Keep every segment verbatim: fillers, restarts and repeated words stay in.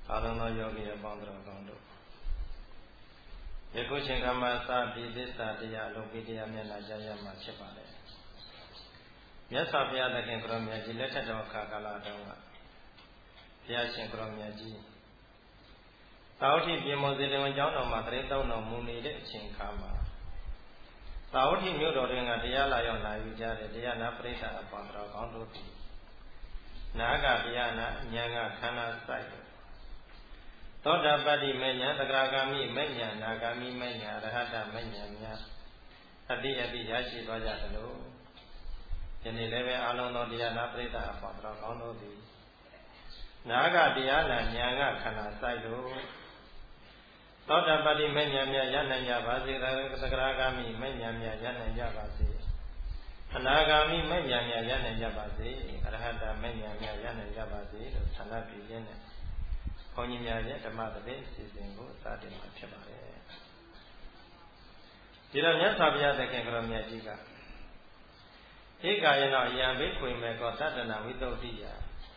အာလုံးသောယောဂီအပေါင်းတော်ကောင်းတို့ယခုချိန်ခါမှာစပြီးသစ္စာတရားလုံးပြီးတရားမျက်နှာရရမှာဖြစ်ပါလေမြတ်စွာဘုရားသခင်ကိုရောမြတ်ကြီးလက်ထက်တော်အခါကာလတုန်းကဘုရားရှင်ကိုရောမြတ်ကြီးသာဝတိပြင်မောစေတဝန်ကျောင်းတော်မှာတရေသုံးတော်မူနေတဲ့အချိန်ခါမှာသာဝတိမြို့တော်တွင်ကတရားလာရောက်လာယူကြတဲ့တရားနာပရိသတ်အပေါင်းတော်ကောင်းတို့သည်နာဂတရားနာဉာဏ်ကခန္ဓာစိုက်သောတာပတ္တိမေညာသဂရဂ ामि မေညာနာဂ ामि မေညာရဟတမေညာများအတိအတိရရှိသွားကြသလိုယနေ့လည်းပဲအလုံးသောတရားနာပရိသတ်အပေါင်းတော်ကောင်းတို့သည်နာဂတရားနာဉာဏ်ကခန္ဓာစိုက်လို့သောတာပတ္တိမေညာများရနိုင်ကြပါစေသဂရဂ ामि မေညာများရနိုင်ကြပါစေအနာဂ ामि မေညာများရနိုင်ကြပါစေအရဟတမေညာများရနိုင်ကြပါစေလို့ဆန္ဒပြုရင်းနဲ့ဘုန်းကြီးများရဲ့ဓမ္မသဘင်အစီအစဉ်ကိုစတင်မှာဖြစ်ပါတယ်ဒီတော့မြတ်စွာဘုရားသခင်ကတော်မြတ်ကြီးကဧကာယနောယံဘိခွေမေကောသတ္တနာဝိသုဒ္ဓိယ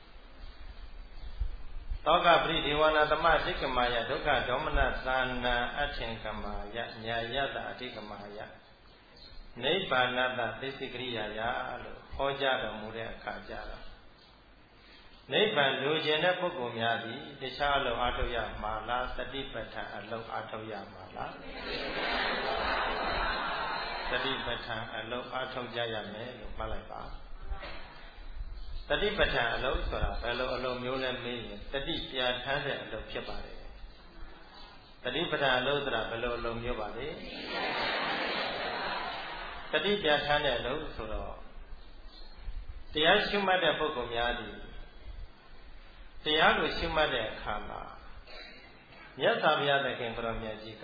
သောကပရိဒေဝနာသမတိကမာယဒုက္ခဒေါမနသာနာအထင်ကမာယညာယတအတိကမာယနိဗ္ဗာနတသိစိကရိယာယလို့ဟောကြားတော်မူတဲ့အခါကျတော့နိဗ္ဗာန်လိုချင်တဲ့ပုဂ္ဂိုလ်များသည်တခြားအလုပ်အားထုတ်ရမှာလားသတိပဋ္ဌာန်အလုပ်အားထုတ်ရမှာလားသတိပဋ္ဌာန်အလုပ်အားထုတ်ကြရမယ်လို့မှတ်လိုက်ပါသတိပဋ္ဌာန်အလုပ်ဆိုတာဘယ်လိုအလုပ်မျိုးလဲမေးရင်တတိပြဋ္ဌာန်းတဲ့အလုပ်ဖြစ်ပါတယ်သတိပဋ္ဌာန်အလုပ်ဆိုတာဘယ်လိုအလုပ်မျိုးပါလဲတတိပြဋ္ဌာန်းတဲ့အလုပ်ဆိုတော့တရားရှုမှတ်တဲ့ပုဂ္ဂိုလ်များသည်တရားကိုရှုမှတ်တဲ့အခါမှာမြတ်စွာဘုရားသခင်ကိုရောမြတ်ကြီးက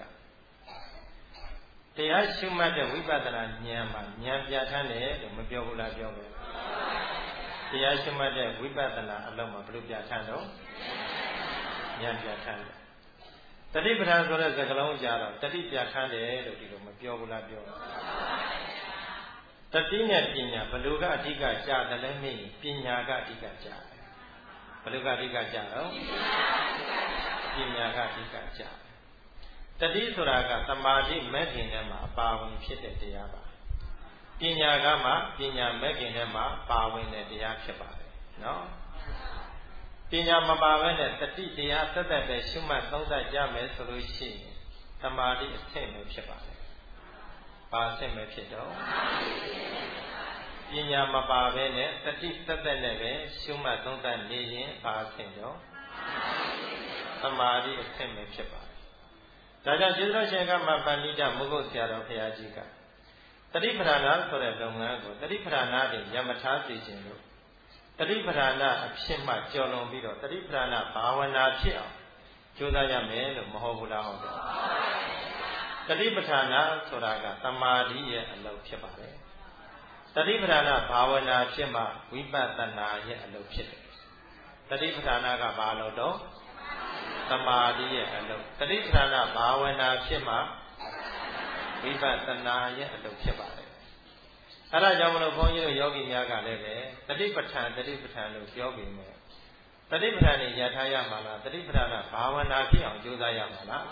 တရားရှုမှတ်တဲ့ဝိပဿနာဉာဏ်မှာဉာဏ်ပြဋ္ဌာန်းတယ်လို့မပြောဘူးလားပြောမယ်တရားရှုမှတ်တဲ့ဝိပဿနာအလုံးမှာဘယ်လိုပြဋ္ဌာန်းတော့ဉာဏ်ပြဋ္ဌာန်းတယ်တတိပဋ္ဌာန်ဆိုတဲ့စကားလုံးကြတော့တတိပြဋ္ဌာန်းတယ်လို့ဒီလိုမပြောဘူးလားပြောတတိနဲ့ပညာဘယ်လိုကအဓိကကြားတယ်လဲမေးပညာကအဓိကကြားဘယ်လိုကအဓိကကြတော့ပညာကအဓိကကြတတိဆိုတာကသမာဓိမဲ့ခင်ထဲမှာပါဝင်ဖြစ်တဲ့တရားပါပညာကမှပညာမဲ့ခင်ထဲမှာပါဝင်တဲ့တရားဖြစ်ပါတယ်နော်ပညာမပါဘဲနဲ့တတိတရားသက်သက်ပဲရှုမှတ်သုံးသပ်ကြမယ်ဆိုလို့ရှိရင်သမာဓိအဆင့်ပဲဖြစ်ပါတယ်ပါအဆင့်ပဲဖြစ်တော့ပညာမပါဘဲနဲ့တတိသက်သက်နဲ့ပဲရှုမှတ်သုံးသပ်နေရင်ပါအဆင့်တော့သမာဓိအဆင့်ပဲဖြစ်ပါတယ်။ဒါကြောင့်ကျေးဇူးတော်ရှင်ကမပဏိတမုဂုတ်ဆရာတော်ဘုရားကြီးကတတိပဌာနာဆိုတဲ့လုပ်ငန်းကိုတတိပဌာနာတွေရမထားစေခြင်းလို့တတိပဌာနာအဖြစ်မှကျော်လွန်ပြီးတော့တတိပဌာနာဘာဝနာဖြစ်အောင်ကြိုးစားရမယ်လို့မဟုတ်ဘူးလားဟုတ်တယ်။တတိပဌာနာဆိုတာကသမာဓိရဲ့အလုပ်ဖြစ်ပါတယ်တတိပဌာနာဘာဝနာဖြစ်မှဝိပဿနာရဲ့အလုပ်ဖြစ်တယ်တတိပဌာနာကဘာလို့တော့သမာဓိရဲ့အလုပ်တတိပဌာနာဘာဝနာဖြစ်မှဝိပဿနာရဲ့အလုပ်ဖြစ်ပါတယ်အဲဒါကြောင့်မလို့ဘုန်းကြီးတို့ယောဂီများကလည်းပဲတတိပဋ္ဌာန်တတိပဋ္ဌာန်လို့ပြောပြီးမယ်တတိပဋ္ဌာန်ကိုရထားရမှာလားတတိပဋ္ဌာနာဘာဝနာဖြစ်အောင်ကြိုးစားရမှာလား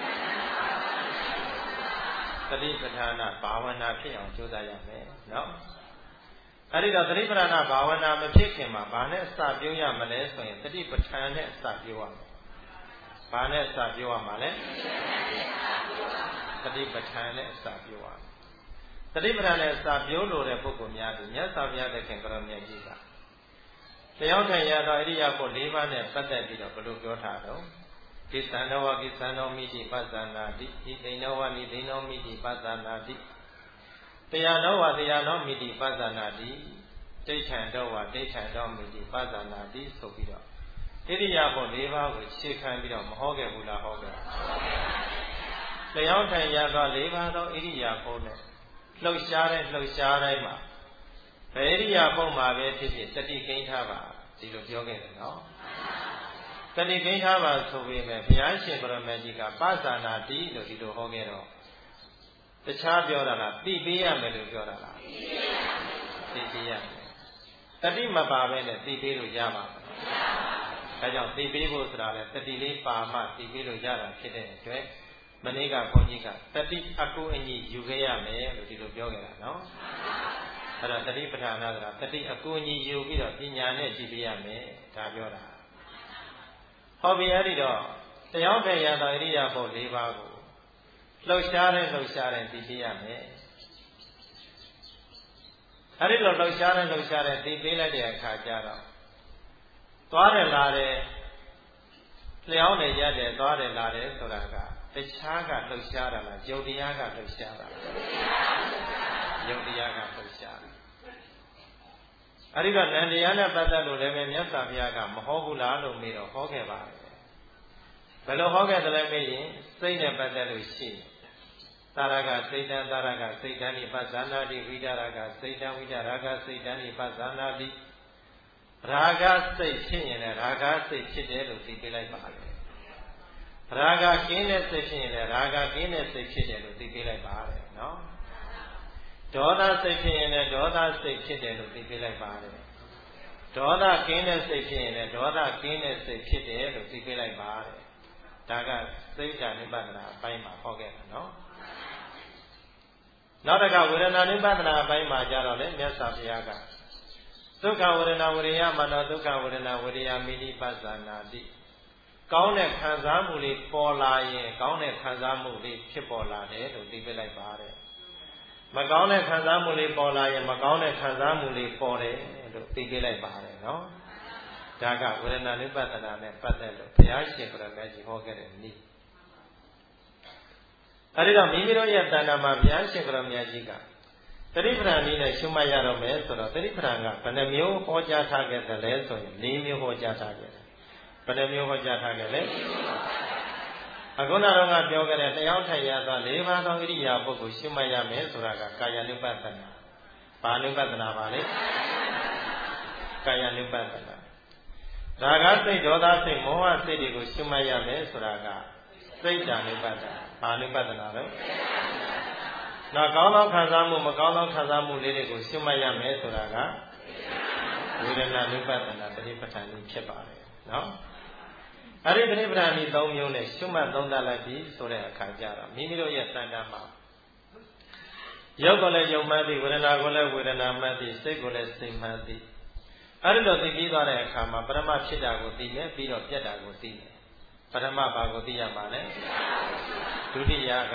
တတိပဋ္ဌာနာဘာဝနာဖြစ်အောင်ကြိုးစားရမယ်နော်အဲဒီတော့တတိပဋ္ဌာနာဘာဝနာမဖြစ်ခင်မှာဘာနဲ့အစပြုရမလဲဆိုရင်တတိပဋ္ဌာန်နဲ့အစပြုရမယ်ဘာနဲ့အစပြုရမှာလဲတတိပဋ္ဌာန်နဲ့အစပြုရမယ်တတိပဋ္ဌာန်နဲ့အစပြုလို့တဲ့ပုဂ္ဂိုလ်များသည်မြတ်စွာဘုရားသခင်ကိုရောမြတ်ကြီးကတရားထိုင်ရတော့အရိယာပု၄ပါးနဲ့ပတ်သက်ပြီးတော့ဘယ်လိုပြောထားတော့ကိသန္တဝကိသန္တောမိတိပသနာတိဣသိဏဝနိသိဏောမိတိပသနာတိတရားတော်ဝတရားတော်မိတိပသနာတိတိဋ္ဌံတော်ဝတိဋ္ဌံတော်မိတိပသနာတိဆိုပြီးတော့ဣရိယာပု၄ပါးကိုရှေ့ခံပြီးတော့မဟောခဲ့ဘူးလားဟောခဲ့တရားထိုင်ရတော့၄ပါးသောဣရိယာပုနဲ့လှုပ်ရှားတဲ့လှုပ်ရှားတိုင်းမှာဘယ်ဣရိယာပုမှာပဲဖြစ်ဖြစ်တတိကိန်းထားပါဒီလိုပြောခဲ့တယ်နော်တတိကိန်းထားပါဆိုပေမဲ့ဘုရားရှင်ကိုရမကြီးကပသနာတိလို့ဒီလိုဟောခဲ့တော့တခြားပြောတာလားသိပေးရမယ်လို့ပြောတာလားသိပေးရမယ်တတိမပါပဲနဲ့သိပေးလို့ရပါမလားဒါကြောင့်သိပေးဖို့ဆိုတာလေတတိလေးပါမှသိပေးလို့ရတာဖြစ်တဲ့အတွက်မနေ့ကဘုန်းကြီးကတတိအကူအညီယူခဲ့ရမယ်လို့ဒီလိုပြောခဲ့တာနော်အဲ့တော့တတိပဋ္ဌာနာဆိုတာတတိအကူအညီယူပြီးတော့ပညာနဲ့ကြည့်ပေးရမယ်ဒါပြောတာဟောပြီအဲ့ဒီတော့တရားပဲရတာဣရိယာပုတ်၄ပါးကိုလှုပ်ရှားတဲ့လှုပ်ရှားတဲ့သိပေးရမယ်အဲ့ဒီလိုလှုပ်ရှားတဲ့လှုပ်ရှားတဲ့သိပေးလိုက်တဲ့အခါကျတော့သွားတယ်လာတယ်လျှောင်းနေရတယ်သွားတယ်လာတယ်ဆိုတာကတခြားကလှုပ်ရှားတာလားယုတ်တရားကလှုပ်ရှားတာလားယုတ်တရားကလှုပ်ရှားတာအဲ့ဒီတော့နန္တရားနဲ့ပတ်သက်လို့လည်းပဲမြတ်စွာဘုရားကမဟောဘူးလားလို့မေးတော့ဟောခဲ့ပါတယ်ဘယ်လိုဟောခဲ့တယ်လဲမေးရင်စိတ်နဲ့ပတ်သက်လို့ရှိတယ်သာရကစိတ်တံသာရကစိတ်တံနိပသနာတိဝိဒရာကစိတ်တံဝိဒရာကစိတ်တံနိပသနာတိရာဂစိတ်ဖြစ်ရင်လည်းရာဂစိတ်ဖြစ်တယ်လို့သိပေးလိုက်ပါတယ်ရာဂကင်းတဲ့စိတ်ဖြစ်ရင်လည်းရာဂကင်းတဲ့စိတ်ဖြစ်တယ်လို့သိပေးလိုက်ပါတယ်နော်ဒေါသစိတ်ဖြစ်ရင်လည်းဒေါသစိတ်ဖြစ်တယ်လို့သိပေးလိုက်ပါတယ်ဒေါသကင်းတဲ့စိတ်ဖြစ်ရင်လည်းဒေါသကင်းတဲ့စိတ်ဖြစ်တယ်လို့သိပေးလိုက်ပါတယ်ဒါကစိတ်ဓာတ်နိဗ္ဗာန်အပိုင်းမှာဟောခဲ့တာနော်နောက်တစ်ခါဝေဒနာနိဗ္ဗာန်အပိုင်းမှာကြတော့လေမြတ်စွာဘုရားကဒုက္ခဝေဒနာဝရိယမနောဒုက္ခဝေဒနာဝရိယမိနိပသနာတိကောင်းတဲ့ခံစားမှုလေးပေါ်လာရင်ကောင်းတဲ့ခံစားမှုလေးဖြစ်ပေါ်လာတယ်လို့သိပေးလိုက်ပါတယ်မကောင်းတဲ့ခံစားမှုလေးပေါ်လာရင်မကောင်းတဲ့ခံစားမှုလေးပေါ်တယ်လို့သိပေးလိုက်ပါတယ်နော်ဒါကဝေဒနာနိဗ္ဗာန်နဲ့ပတ်သက်လို့ဘုရားရှင်ကိုယ်တော်ကြီးဟောခဲ့တဲ့နည်းအဲဒီတော့မိမိတို့ရဲ့တဏ္ဍာမှာဘုရားရှင်ကိုယ်တော်မြတ်ကြီးကသတိပဋ္ဌာန်နည်းနဲ့ရှုမှတ်ရတော့မယ်ဆိုတော့သတိပဋ္ဌာန်ကဘယ်နှမျိုးဟောကြားထားခဲ့တယ်လဲဆိုရင်၄မျိုးဟောကြားထားခဲ့တယ်ဘယ်နှမျိုးဟောကြားထားခဲ့လဲအခုနတော့ကပြောခဲ့တဲ့တရားထိုင်ရသော၄ပါးသောဣရိယာပုဂ္ဂိုလ်ရှုမှတ်ရမယ်ဆိုတာကကာယ ानु ပဿနာဘာ ानु ပဿနာပါလဲကာယ ानु ပဿနာရာဂစိတ်ဒေါသစိတ်မောဟစိတ်တွေကိုရှုမှတ်ရမယ်ဆိုတာကစိတ်ဓာတ် ानु ပဿနာဘာ ानु ပဿနာလဲနောက်ကောင်းသောခံစားမှုမကောင်းသောခံစားမှုလေးတွေကိုရှုမှတ်ရမယ်ဆိုတာကဝေဒနာ ानु ပဿနာတတိပဋ္ဌာန်ကြီးဖြစ်ပါတယ်နော်အဲ့ဒီတတိပဋ္ဌာန်ကြီး၃မျိုးနဲ့ရှုမှတ်သုံးသပ်လိုက်ပြီဆိုတဲ့အခါကျတော့မိမိတို့ရဲ့စံတမ်းမှာရုပ်ကိုလည်းယုံမှတ်သည်ဝေဒနာကိုလည်းဝေဒနာမှတ်သည်စိတ်ကိုလည်းစိတ်မှတ်သည်အဲ့ဒီလိုသိပြီးသွားတဲ့အခါမှာပရမဖြစ်တာကိုသိမယ်ပြီးတော့ပြတ်တာကိုသိမယ်ပရမဘာကိုသိရမှာလဲဒုတိယက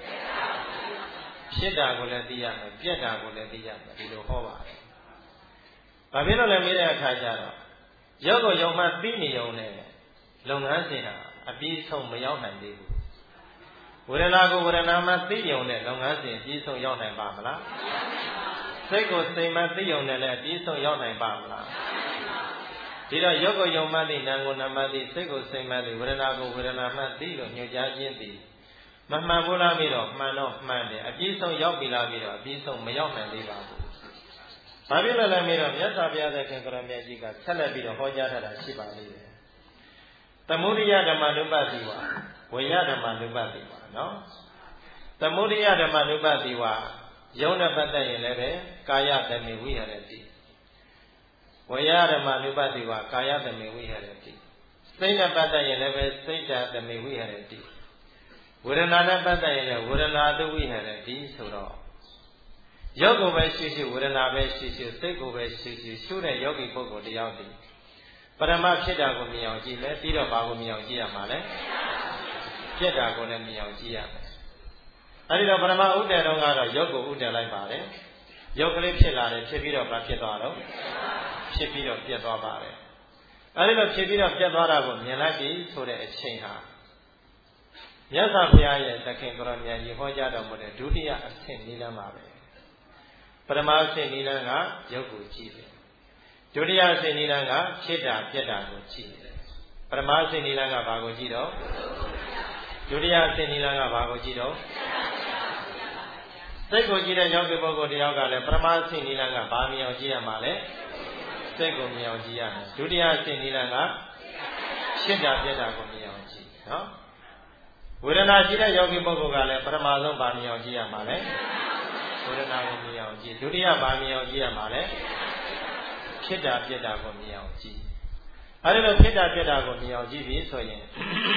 ဖြစ်တာကိုလည်းသိရမယ်ပြတ်တာကိုလည်းသိရမယ်ဒီလိုဟောပါတယ်ဘာဖြစ်လို့လဲမေးတဲ့အခါကျတော့ရုပ်ကိုယုံမှတ်သိနေုံနဲ့လုပ်ငန်းစဉ်ဟာအပြီးဆုံးမရောက်နိုင်သေးဘူးဝေဒနာကိုဝေဒနာမှသိယုံနဲ့လုပ်ငန်းစဉ်အပြီးဆုံးရောက်နိုင်ပါမလားစိတ်ကိုစိတ်မှသိယုံနဲ့လည်းအပြီးဆုံးရောက်နိုင်ပါမလားဒီတော့ရုပ်ကိုယုံမှတ်သိနာမ်ကိုနာမ်မှသိစိတ်ကိုစိတ်မှသိဝေဒနာကိုဝေဒနာမှသိလို့ညွှန်ကြားခြင်းသည်မမှန်ဘူးလားပြီးတော့မှန်တော့မှန်တယ်အပြီးဆုံးရောက်ပြီလားပြီးတော့အပြီးဆုံးမရောက်နိုင်သေးပါဘူးဘာဖြစ်လို့လဲမေးတော့မြတ်စွာဘုရားသခင်ကိုရမြတ်ကြီးကဆက်လက်ပြီးတော့ဟောကြားထားတာရှိပါလိမ့်မယ်သမုဒိယဓမ္မ ानु ပတိဝါဝေယဓမ္မ ानु ပတိဝါနော်သမုဒိယဓမ္မ ानु ပတိဝါယုံနဲ့ပတ်သက်ရင်လည်းပဲကာယတမေဝိဟရတိဝေယဓမ္မ ानु ပတိဝါကာယတမေဝိဟရတိစိတ်နဲ့ပတ်သက်ရင်လည်းပဲစိတ်ဓာတမေဝိဟရတိဝေဒနာနဲ့ပတ်သက်ရင်လည်းဝေဒနာတုဝိဟရတိဆိုတော့ရုပ်ကိုပဲရှိရှိဝေဒနာပဲရှိရှိစိတ်ကိုပဲရှိရှိရှုတဲ့ယောဂီပုဂ္ဂိုလ်တရားတည်းပရမဖြစ်တာကိုမြင်အောင်ကြည့်မယ်ပြီးတော့ဘာကိုမြင်အောင်ကြည့်ရမှာလဲဖြစ်တာကိုလည်းမြင်အောင်ကြည့်ရမယ်အဲဒီတော့ပရမဥဒ္ဒေတော့ကတော့ရုပ်ကိုဥဒ္ဒေလိုက်ပါတယ်ရုပ်ကလေးဖြစ်လာတယ်ဖြစ်ပြီးတော့ဘာဖြစ်သွားတော့ဖြစ်ပြီးတော့ပြတ်သွားပါတယ်အဲဒီလိုဖြစ်ပြီးတော့ပြတ်သွားတာကိုမြင်လိုက်ပြီဆိုတဲ့အချိန်ဟာမြတ်စွာဘုရားရဲ့သခင်ကိုရမြတ်ကြီးဟောကြားတော်မူတဲ့ဒုတိယအဆင့်နိလန်းပါပဲပရမအဆင့်နိလန်းကရုပ်ကိုကြည့်တယ်ဒုတိယအဆင့်နိလန်းကဖြစ်တာပြတ်တာကိုကြည့်တယ်ပရမအဆင့်နိလန်းကဘာကိုကြည့်တော့ဒုတိယအဆင့်နိလန်းကဘာကိုကြည့်တော့စိတ်ကိုကြည့်တဲ့ယောဂီပုဂ္ဂိုလ်တယောက်ကလည်းပရမအဆင့်နိလန်းကဘာမြင်အောင်ကြည့်ရမှာလဲစိတ်ကိုမြင်အောင်ကြည့်ရမယ်ဒုတိယအဆင့်နိလန်းကဖြစ်တာပြတ်တာကိုမြင်အောင်ကြည့်နော်ဝေဒနာရှိတဲ့ယောဂီပုဂ္ဂိုလ်ကလည်းပထမဆုံးဗာမြင်အောင်ကြည့်ရမှာလေဝေဒနာကိုမြင်အောင်ကြည့်ဒုတိယဗာမြင်အောင်ကြည့်ရမှာလေဖြစ်တာပြက်တာကိုမြင်အောင်ကြည့်အဲ့ဒီလိုဖြစ်တာပြက်တာကိုမြင်အောင်ကြည့်ပြီးဆိုရင်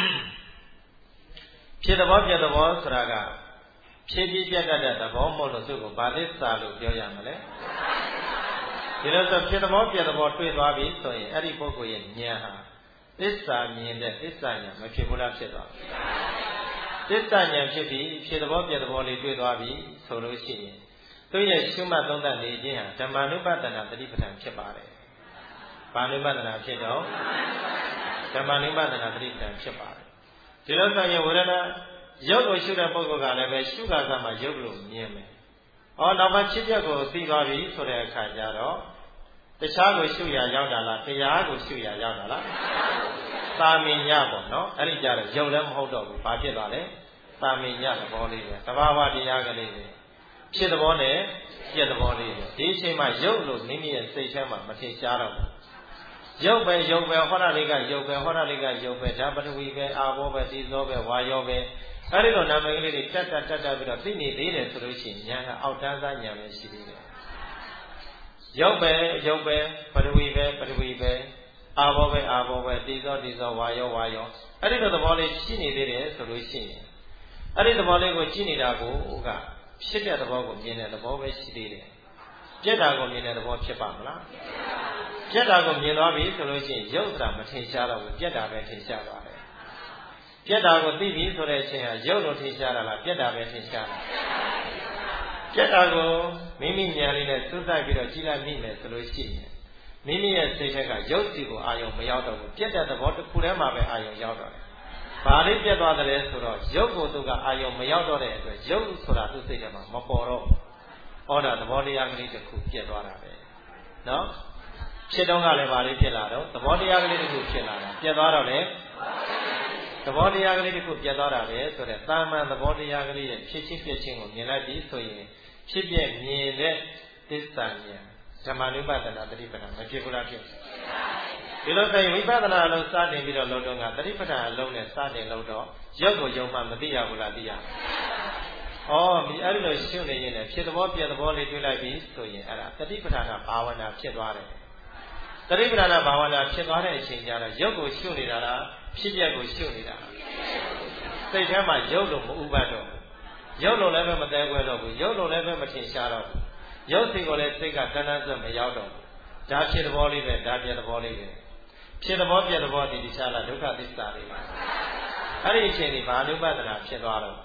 ဖြစ်တဲ့ဘောပြက်တဲ့ဘောဆိုတာကဖြစ်ပြီးပြက်တတ်တဲ့သဘောမဟုတ်လို့သူ့ကိုဗာသစ္စာလို့ပြောရမလဲဒီလိုဆိုဖြစ်တဲ့ဘောပြက်တဲ့ဘောတွေ့သွားပြီဆိုရင်အဲ့ဒီပုဂ္ဂိုလ်ရဲ့ဉာဏ်ဟာသစ္စာမြင်တဲ့သစ္စာဉာဏ်မဖြစ်ဘူးလားဖြစ်သွားသစ္စာဉာဏ်ဖြစ်ပြီးဖြစ်တဲ့ဘောပြက်တဲ့ဘောလေးတွေ့သွားပြီဆိုလို့ရှိရင်သူရဲ့ရှုမှတ်သုံးသပ်နေခြင်းဟာဓမ္မ ानु ပဒနာတတိပဋ္ဌာန်ဖြစ်ပါတယ်ဘာ ानु ပဒနာဖြစ်တော့ဓမ္မ ानु ပဒနာတတိပဋ္ဌာန်ဖြစ်ပါတယ်ဒီလိုဆိုရင်ဝေဒနာရုပ်ကိုရှုတဲ့ပုဂ္ဂိုလ်ကလည်းပဲရှုခါကမှရုပ်လို့မြင်မယ်။အော်နောက်မှဖြစ်ချက်ကိုသိသွားပြီဆိုတဲ့အခါကျတော့တခြားကိုရှုရရောက်တာလားတရားကိုရှုရရောက်တာလားသာမင်ညပေါ့နော်အဲ့ဒီကြတော့ရုပ်လည်းမဟုတ်တော့ဘူးဘာဖြစ်သွားလဲသာမင်ညသဘောလေးပဲသဘာဝတရားကလေးပဲဖြစ်သဘောနဲ့ပြက်သဘောလေးပဲဒီအချိန်မှာရုပ်လို့မိမိရဲ့စိတ်ထဲမှာမထင်ရှားတော့ဘူးရုပ်ပဲရုပ်ပဲဟောတာလေးကရုပ်ပဲဟောတာလေးကရုပ်ပဲဓာပတဝီပဲအာဘောပဲဒီသောပဲဝါယောပဲအဲ့ဒီလိုနာမည်ကလေးတွေတက်တက်တက်တက်ပြီးတော့သိနေသေးတယ်ဆိုလို့ရှိရင်ဉာဏ်ကအောက်တန်းစားဉာဏ်ပဲရှိသေးတယ်ရုပ်ပဲရုပ်ပဲပတဝီပဲပတဝီပဲအာဘောပဲအာဘောပဲဒီသောဒီသောဝါယောဝါယောအဲ့ဒီလိုသဘောလေးရှိနေသေးတယ်ဆိုလို့ရှိရင်အဲ့ဒီသဘောလေးကိုကြည့်နေတာကိုကဖြစ်တဲ့သဘောကိုမြင်တဲ့သဘောပဲရှိသေးတယ်ပြက်တာကိုမြင်တဲ့သဘောဖြစ်ပါမလားပြက်တာကိုမြင်သွားပြီဆိုလို့ရှိရင်ရုပ်ဆိုတာမထင်ရှားတော့ဘူးပြက်တာပဲထင်ရှားသွားတယ်ပြက်တာကိုသိပြီဆိုတဲ့အချိန်ဟာရုပ်လို့ထင်ရှားတာလားပြက်တာပဲထင်ရှားတာပြက်တာကိုမိမိဉာဏ်လေးနဲ့သုတ်ပြီးတော့ကြည့်လိုက်မိမယ်ဆိုလို့ရှိရင်မိမိရဲ့စိတ်ထက်ကရုပ်စီကိုအာယုံမရောက်တော့ဘူးပြက်တဲ့သဘောတစ်ခုတည်းမှာပဲအာယုံရောက်တော့တယ်ဘာလေးပြက်သွားတယ်လဲဆိုတော့ရုပ်ကိုသူကအာယုံမရောက်တော့တဲ့အတွက်ရုပ်ဆိုတာသူ့စိတ်ထဲမှာမပေါ်တော့ဘူး။ဩဒါသဘောတရားကလေးတစ်ခုပြက်သွားတာပဲ။နော်ဖြစ်တော့ကလည်းဘာလေးဖြစ်လာတော့သဘောတရားကလေးတစ်ခုဖြစ်လာတာပြက်သွားတော့လေသဘောတရားကလေးတစ်ခုပြတ်သွားတာပဲဆိုတဲ့တာမန်သဘောတရားကလေးရဲ့ဖြစ်ချင်းပြည့်ချင်းကိုမြင်လိုက်ပြီဆိုရင်ဖြစ်ပြမြင်တဲ့သစ္စာဉာဏ်ဓမ္မ ानु ပဒနာတတိပဋ္ဌာန်မဖြစ်ဘူးလားဖြစ်ဒီလိုဆိုရင်ဝိပဿနာအလုံးစတင်ပြီးတော့လုံးတော့ကတတိပဋ္ဌာန်အလုံးနဲ့စတင်လုံးတော့ရုပ်ကိုယုံမှမသိရဘူးလားသိရဩဒီအဲ့ဒီလိုရှုနေရင်လည်းဖြစ်သဘောပြည့်သဘောလေးတွေ့လိုက်ပြီဆိုရင်အဲ့ဒါတတိပဋ္ဌာန်ဘာဝနာဖြစ်သွားတယ်တတိပဋ္ဌာန်ဘာဝနာဖြစ်သွားတဲ့အချိန်ကျတော့ရုပ်ကိုရှုနေတာလားဖြစ်ပြက်ကိုရှုနေတာစိတ်ထဲမှာရုပ်လို့မဥပတ်တော့ဘူးရုပ်လို့လည်းပဲမတဲခွဲတော့ဘူးရုပ်လို့လည်းပဲမထင်ရှားတော့ဘူးရုပ်စီကိုလည်းစိတ်ကတန်းတန်းစက်မရောက်တော့ဘူးဒါဖြစ်သဘောလေးပဲဒါပြက်သဘောလေးပဲဖြစ်သဘောပြက်သဘောဒီတခြားလားဒုက္ခသစ္စာလေးပါအဲ့ဒီအချိန်ဒီဘာနုပဒနာဖြစ်သွားတော့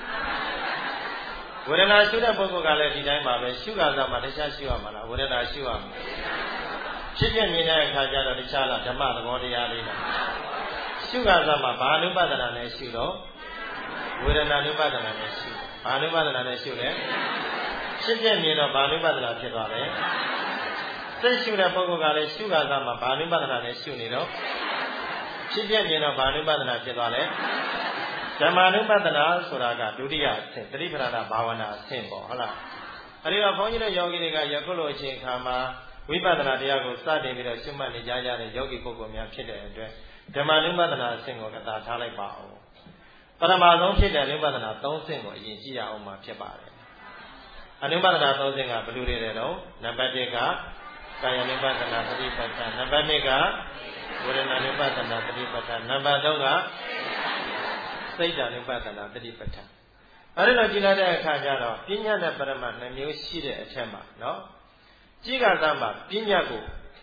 ဝေဒနာရှုတဲ့ပုဂ္ဂိုလ်ကလည်းဒီတိုင်းပါပဲရှုခါစားမှာတခြားရှုရမှာလားဝေဒနာရှုရမှာဖြစ်ပြမြင်တဲ့အခါကျတော့တခြားလားဓမ္မသဘောတရားလေးလားရှုခါစားမှာဘာနုပဒနာနဲ့ရှုတော့ဝေဒနာနုပဒနာနဲ့ရှုဘာနုပဒနာနဲ့ရှုလဲဖြစ်ပြမြင်တော့ဘာနုပဒနာဖြစ်သွားတယ်စိတ်ရှုတဲ့ပုဂ္ဂိုလ်ကလည်းရှုခါစားမှာဘာနုပဒနာနဲ့ရှုနေတော့ဖြစ်ပြမြင်တော့ဘာနုပဒနာဖြစ်သွားလဲဓမ္မ ानु ပဒနာဆိုတာကဒုတိယအဆင့်တတိပဌာနာဘာဝနာအဆင့်ပေါ့ဟုတ်လားအဲဒီတော့ဘုန်းကြီးတို့ယောဂီတွေကယခုလိုအချိန်ခါမှာဝိပဿနာတရားကိုစတင်ပြီးတော့ရှုမှတ်နေကြရတဲ့ယောဂီပုဂ္ဂိုလ်များဖြစ်တဲ့အတွက်ဓမ္မ ानु ပဒနာအဆင့်ကိုကသာထားလိုက်ပါဦးပထမဆုံးဖြစ်တဲ့ ानु ပဒနာသုံးဆင့်ကိုအရင်ကြည့်ရအောင်မှာဖြစ်ပါတယ် ानु ပဒနာသုံးဆင့်ကဘယ်လိုတွေလဲတော့နံပါတ်တစ်ကကာယ ानु ပဒနာသတိပဋ္ဌာန်နံပါတ်နှစ်ကဝေဒနာ ानु ပဒနာသတိပဋ္ဌာန်နံပါတ်သုံးကစိတ်ဓာတ် ानु ပဒနာတတိပဋ္ဌာန်အဲ့ဒီလိုကြည့်လိုက်တဲ့အခါကျတော့ပညာနဲ့ပရမတ်နှစ်မျိုးရှိတဲ့အထက်မှာနော်ကြည့်ကစားမှာပညာကို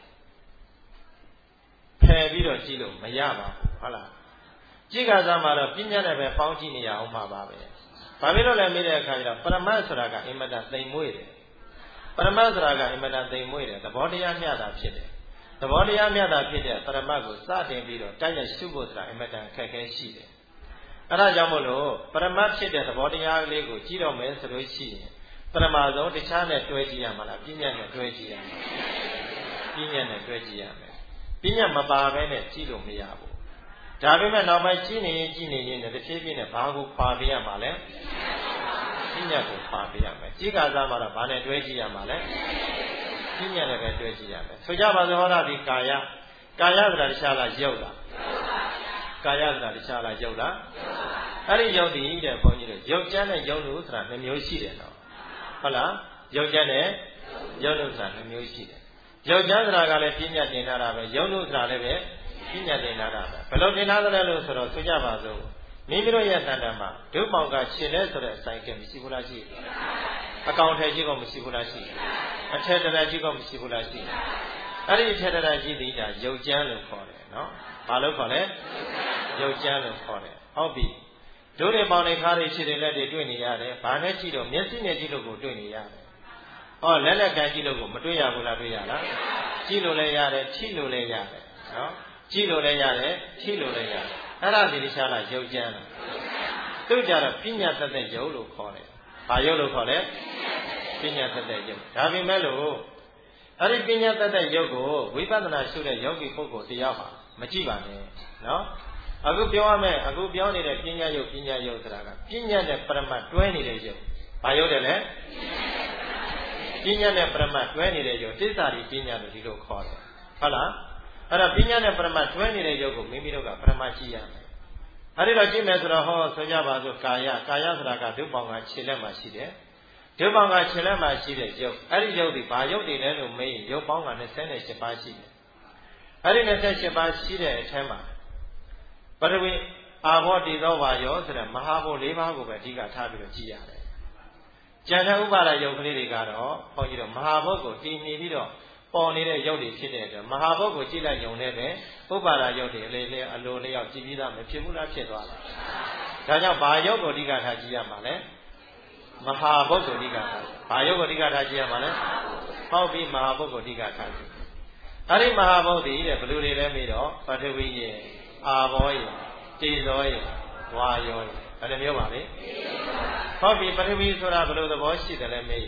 ဖယ်ပြီးတော့ကြည့်လို့မရပါဘူးဟုတ်လားကြည့်ကစားမှာတော့ပညာနဲ့ပဲပေါင်းကြည့်နေရအောင်မှာပါပဲဘာဖြစ်လို့လဲမေးတဲ့အခါကျတော့ပရမတ်ဆိုတာကအင်မတန်သိမ်မွေ့တယ်ပရမတ်ဆိုတာကအင်မတန်သိမ်မွေ့တယ်သဘောတရားမျှတာဖြစ်တယ်သဘောတရားမျှတာဖြစ်တဲ့ပရမတ်ကိုစတင်ပြီးတော့တိုက်ရိုက်ရှုဖို့ဆိုတာအင်မတန်ခက်ခဲရှိတယ်အဲဒါကြောင့်မို့လို့ပရမတ်ဖြစ်တဲ့သဘောတရားလေးကိုကြည့်တော့မယ်ဆိုလို့ရှိရင်ပရမဆုံးတခြားနဲ့တွဲကြည့်ရမှာလားပညာနဲ့တွဲကြည့်ရမှာပညာနဲ့တွဲကြည့်ရမယ်ပညာမပါဘဲနဲ့ကြည့်လို့မရဘူးဒါပေမဲ့နောက်ပိုင်းကြည့်နေရင်ကြည့်နေရင်တဖြည်းဖြည်းနဲ့ဘာကိုပါပေးရမှာလဲပညာကိုပါပေးရမယ်ကြည့်ကစားမှာတော့ဘာနဲ့တွဲကြည့်ရမှာလဲပညာနဲ့ပဲတွဲကြည့်ရမယ်ဆိုကြပါစို့ဟောတာဒီကာယကာယဆိုတာတခြားလားရုပ်လားကာယဆိုတာတခြားလားရုပ်လားအဲ့ဒီရုပ်ဒီတဲ့ဘုန်းကြီးတို့ရုပ်ကျမ်းနဲ့ရုပ်လို့ဆိုတာနှစ်မျိုးရှိတယ်နော်ဟုတ်လားရုပ်ကျမ်းနဲ့ရုပ်လို့ဆိုတာနှစ်မျိုးရှိတယ်ရုပ်ကျမ်းဆိုတာကလည်းပြည့်ညတ်တင်ထားတာပဲရုပ်လို့ဆိုတာလည်းပဲပညာတင်ထားတာပဲဘယ်လိုတင်ထားသလဲလို့ဆိုတော့ဆိုကြပါစို့မိမိတို့ရဲ့တဏ္ဍာမှာဒုပေါင်ကရှင်လဲဆိုတဲ့အဆိုင်ကမရှိဘူးလားရှိအကောင်ထဲရှိကောမရှိဘူးလားရှိအထက်တရရှိကောမရှိဘူးလားရှိအဲ့ဒီအထက်တရရှိသည်ဒါရုပ်ကျမ်းလို့ခေါ်တယ်နော်ဘာလို့ခေါ်လဲရုပ်ကျမ်းလို့ခေါ်တယ်ဟုတ်ပြီဒုတွေပေါင်တွေခါးတွေခြေတွေလက်တွေတွေ့နေရတယ်ဘာနဲ့ကြည့်တော့မျက်စိနဲ့ကြည့်လို့ကိုတွေ့နေရတယ်ဟောလက်လက်ကန်ကြည့်လို့ကိုမတွေ့ရဘူးလားတွေ့ရလားကြည့်လို့လည်းရတယ်ထိလို့လည်းရတယ်နော်ကြည့်လို့လည်းရတယ်ထိလို့လည်းရတယ်အဲ့ဒါဒီတခြားလားရုပ်ကျမ်းလားသူကြတော့ပညာတတ်တဲ့ရုပ်လို့ခေါ်တယ်ဘာရုပ်လို့ခေါ်လဲပညာတတ်တဲ့ရုပ်ဒါပေမဲ့လို့အဲ့ဒီပညာတတ်တဲ့ရုပ်ကိုဝိပဿနာရှုတဲ့ယောဂီပုဂ္ဂိုလ်တရားပါမကြည့်ပါနဲ့နော်အခုပြောရမယ်အခုပြောနေတဲ့ပညာရုပ်ပညာရုပ်ဆိုတာကပညာနဲ့ပရမတ်တွဲနေတဲ့ရုပ်ဘာရုပ်တယ်လဲပညာနဲ့ပရမတ်တွဲနေတဲ့ရုပ်သစ္စာဒီပညာလို့ဒီလိုခေါ်တယ်ဟုတ်လားအဲ့တော့ပညာနဲ့ပရမတ်တွဲနေတဲ့ရုပ်ကိုမိမိတို့ကပရမတ်ကြည့်ရမယ်အဲ့ဒီတော့ကြည့်မယ်ဆိုတော့ဟောဆိုကြပါစို့ကာယကာယဆိုတာကဒုပေါင်ကခြေလက်မှာရှိတယ်ဒုပေါင်ကခြေလက်မှာရှိတဲ့ရုပ်အဲ့ဒီရုပ်ဒီဘာရုပ်တွေလဲလို့မေးရင်ရုပ်ပေါင်းက၂၈ပါးရှိတယ်အဲ့ဒီ၂၈ပါးရှိတဲ့အထဲမှာပထဝီအာဘောတိသောဝါယောဆိုတဲ့မဟာဘု၄ပါးကိုပဲအဓိကထားပြီးတော့ကြည့်ရတယ်ကျန်တဲ့ဥပါဒယုတ်ကလေးတွေကတော့ဘုန်းကြီးတို့မဟာဘုတ်ကိုတည်နေပြီးတော့ပေါ်နေတဲ့ယုတ်တွေဖြစ်တဲ့အတွက်မဟာဘုတ်ကိုကြည့်လိုက်ုံနဲ့ပဲဥပါဒယုတ်တွေအလေလေအလိုလျောက်ကြည့်ပြီးသားမဖြစ်ဘူးလားဖြစ်သွားတာဒါကြောင့်ဘာယုတ်ကိုအဓိကထားကြည့်ရမှာလဲမဟာဘုတ်ကိုအဓိကထားဘာယုတ်ကိုအဓိကထားကြည့်ရမှာလဲဟောပြီးမဟာဘုတ်ကိုအဓိကထားကြည့်အဲ့ဒီမဟာဘုတ်ဒီတဲ့ဘယ်လိုတွေလဲပြီးတော့ပထဝီရဲ့အာဘောရဲ့တေဇောရဲ့ဝါယောရဲ့ဘယ်လိုမျိုးပါလဲဟောပြီပထဝီဆိုတာဘယ်လိုသဘောရှိတယ်လဲမေး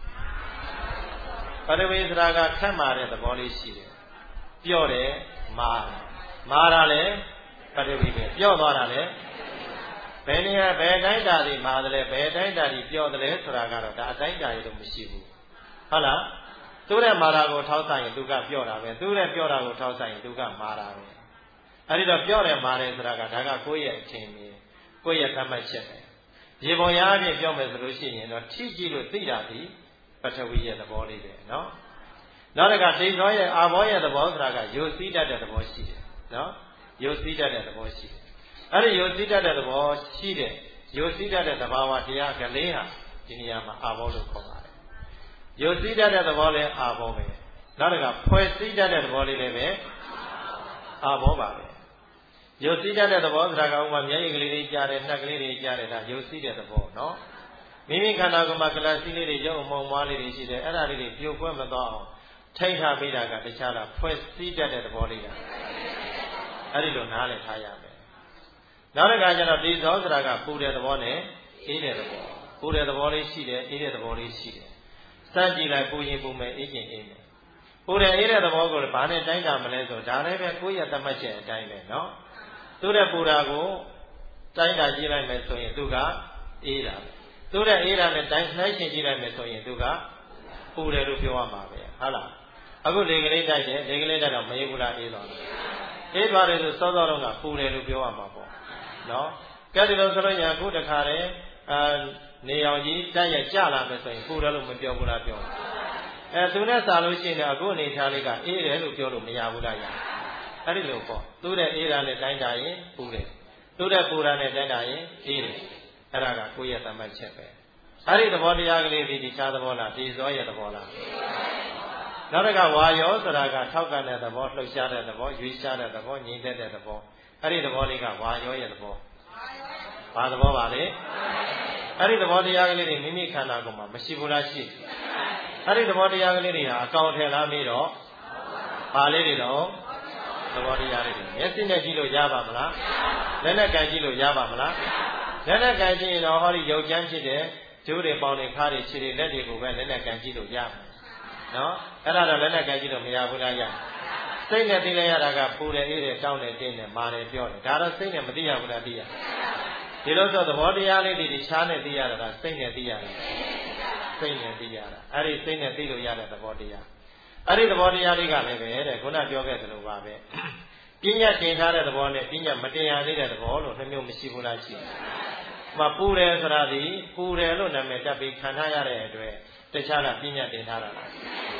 ပထဝီဆိုတာကခက်မာတဲ့သဘောလေးရှိတယ်ပြော့တယ်မာမာတာလဲပထဝီပဲပြော့သွားတာလဲဘယ်နေရာဘယ်တိုင်းတာဒီမာတယ်လဲဘယ်တိုင်းတာဒီပြော့တယ်လဲဆိုတာကတော့ဒါအတိုင်းတာရလို့မရှိဘူးဟုတ်လားသူ့ရဲ့မာတာကိုထောက်ဆိုင်ရင်သူကပြော့တာပဲသူ့ရဲ့ပြော့တာကိုထောက်ဆိုင်ရင်သူကမာတာပဲအဲ့ဒီတော့ပြော့တယ်မာတယ်ဆိုတာကဒါကကိုယ့်ရဲ့အထင်ကြီးကိုယ့်ရဲ့သတ်မှတ်ချက်ပဲဒီပုံရအပြင်ပြောမယ်ဆိုလို့ရှိရင်တော့ထိကြည့်လို့သိတာဒီပထဝီရဲ့သဘောလေးပဲနော်နောက်တစ်ခါဒိဋ္ဌောရဲ့အာဘောရဲ့သဘောဆိုတာကယုတ်စည်းတတ်တဲ့သဘောရှိတယ်နော်ယုတ်စည်းတတ်တဲ့သဘောရှိတယ်အဲ့ဒီယုတ်စည်းတတ်တဲ့သဘောရှိတဲ့ယုတ်စည်းတတ်တဲ့သဘာဝတရားကလေးဟာဒီနေရာမှာအာဘောလို့ခေါ်ပါတယ်ယုတ်စည်းတတ်တဲ့သဘောလည်းအာဘောပဲနောက်တစ်ခါဖွဲ့စည်းတတ်တဲ့သဘောလေးလည်းပဲအာဘောပါပဲယုတ်စည်းတတ်တဲ့သဘောဆိုတာကဥမာမျက်ရည်ကလေးတွေကြားတယ်နှက်ကလေးတွေကြားတယ်ဒါယုတ်စည်းတဲ့သဘောနော်မိမိခန္ဓာကိုယ်မှာကလစီလေးတွေရုပ်အမုံမွားလေးတွေရှိတယ်အဲ့ဒါလေးတွေပြုတ်ကွက်မသွားအောင်ထိတ်ထားပေးတာကတခြားလားဖွဲ့စည်းတတ်တဲ့သဘောလေးကအဲ့ဒီလိုနားလည်ထားရမယ်နောက်တစ်ခါကျတော့ဒီဇောဆိုတာကပူတဲ့သဘောနဲ့အေးတဲ့သဘောပူတဲ့သဘောလေးရှိတယ်အေးတဲ့သဘောလေးရှိတယ်စမ်းကြည့်လိုက်ပူရင်ပူမယ်အေးရင်အေးမယ်ပူတဲ့အေးတဲ့သဘောကိုဘာနဲ့တိုင်းတာမလဲဆိုဒါလည်းပဲကိုယ့်ရဲ့သတ်မှတ်ချက်အတိုင်းပဲနော်သူတဲ့ပူတာကိုတိုင်းတာကြည့်လိုက်မယ်ဆိုရင်သူကအေးတာသူတဲ့အေးတာနဲ့တိုင်းနှိုင်းရှင်ကြည့်လိုက်မယ်ဆိုရင်သူကပူတယ်လို့ပြောရမှာပဲဟုတ်လားအခုလေကလေးတိုက်တယ်လေကလေးတိုက်တော့မအေးဘူးလားအေးသွားတယ်အေးသွားတယ်ဆိုစောစောတော့ကပူတယ်လို့ပြောရမှာပေါ့နော်ကဲဒီလိုဆိုလို့ညာအခုတခါတည်းအာနေအောင်ကြီးတိုက်ရကြလာမယ်ဆိုရင်ပူတယ်လို့မပြောဘူးလားပြောအဲသူနဲ့စာလို့ရှိရင်အခုအနေထားလေးကအေးတယ်လို့ပြောလို့မရဘူးလားညာအဲ့ဒီလိုပေါ့သူတဲ့အေးတာနဲ့တိုင်းတာရင်ပူတယ်သူတဲ့ပူတာနဲ့တိုင်းတာရင်အေးတယ်အဲ့ဒါကကိုယ့်ရဲ့သတ်မှတ်ချက်ပဲအဲ့ဒီသဘောတရားကလေးဒီတခြားသဘောလားဒီဇောရဲ့သဘောလားနောက်တစ်ခါဝါယောဆိုတာကထောက်ကန်တဲ့သဘောလှုပ်ရှားတဲ့သဘောရွေးရှားတဲ့သဘောငြိမ်သက်တဲ့သဘောအဲ့ဒီသဘောလေးကဝါယောရဲ့သဘောဘာသဘောပါလဲအဲ့ဒီသဘောတရားကလေးတွေမိမိခန္ဓာကိုယ်မှာမရှိဘူးလားရှိအဲ့ဒီသဘောတရားကလေးတွေဟာအကောင်ထည်လားမေးတော့ဘာလေးတွေတော့သဘောတရားလေးတွေမျက်စိနဲ့ကြည့်လို့ရပါမလားလက်နဲ့ကန်ကြည့်လို့ရပါမလားလက်နဲ့ကန်ကြည့်ရင်တော့ဟောဒီရုပ်ကျမ်းဖြစ်တဲ့ကျိုးတွေပေါင်းတွေခါးတွေခြေတွေလက်တွေကိုပဲလက်နဲ့ကန်ကြည့်လို့ရမယ်နော်အဲ့ဒါတော့လက်နဲ့ကန်ကြည့်လို့မရဘူးလားရစိတ်နဲ့သိလိုက်ရတာကပူတယ်အေးတယ်တောင်းတယ်တင်းတယ်မာတယ်ပြောတယ်ဒါတော့စိတ်နဲ့မသိရဘူးလားသိရဒီလိုဆိုသဘောတရားလေးတွေခြားနဲ့သိရတာကစိတ်နဲ့သိရတယ်စိတ်နဲ့သိရတာအဲ့ဒီစိတ်နဲ့သိလို့ရတဲ့သဘောတရားအဲ့ဒီသဘောတရားလေးကလည်းပဲတဲ့ခုနပြောခဲ့သလိုပါပဲပညာတင်ထားတဲ့သဘောနဲ့ပညာမတင်ရသေးတဲ့သဘောလို့နှမျိုးမရှိဘူးလားရှိတယ်။မပူတယ်ဆိုတာဒီပူတယ်လို့နာမည်တက်ပြီးခံထားရတဲ့အတွက်တခြားကပညာတင်ထားတာလား။ပ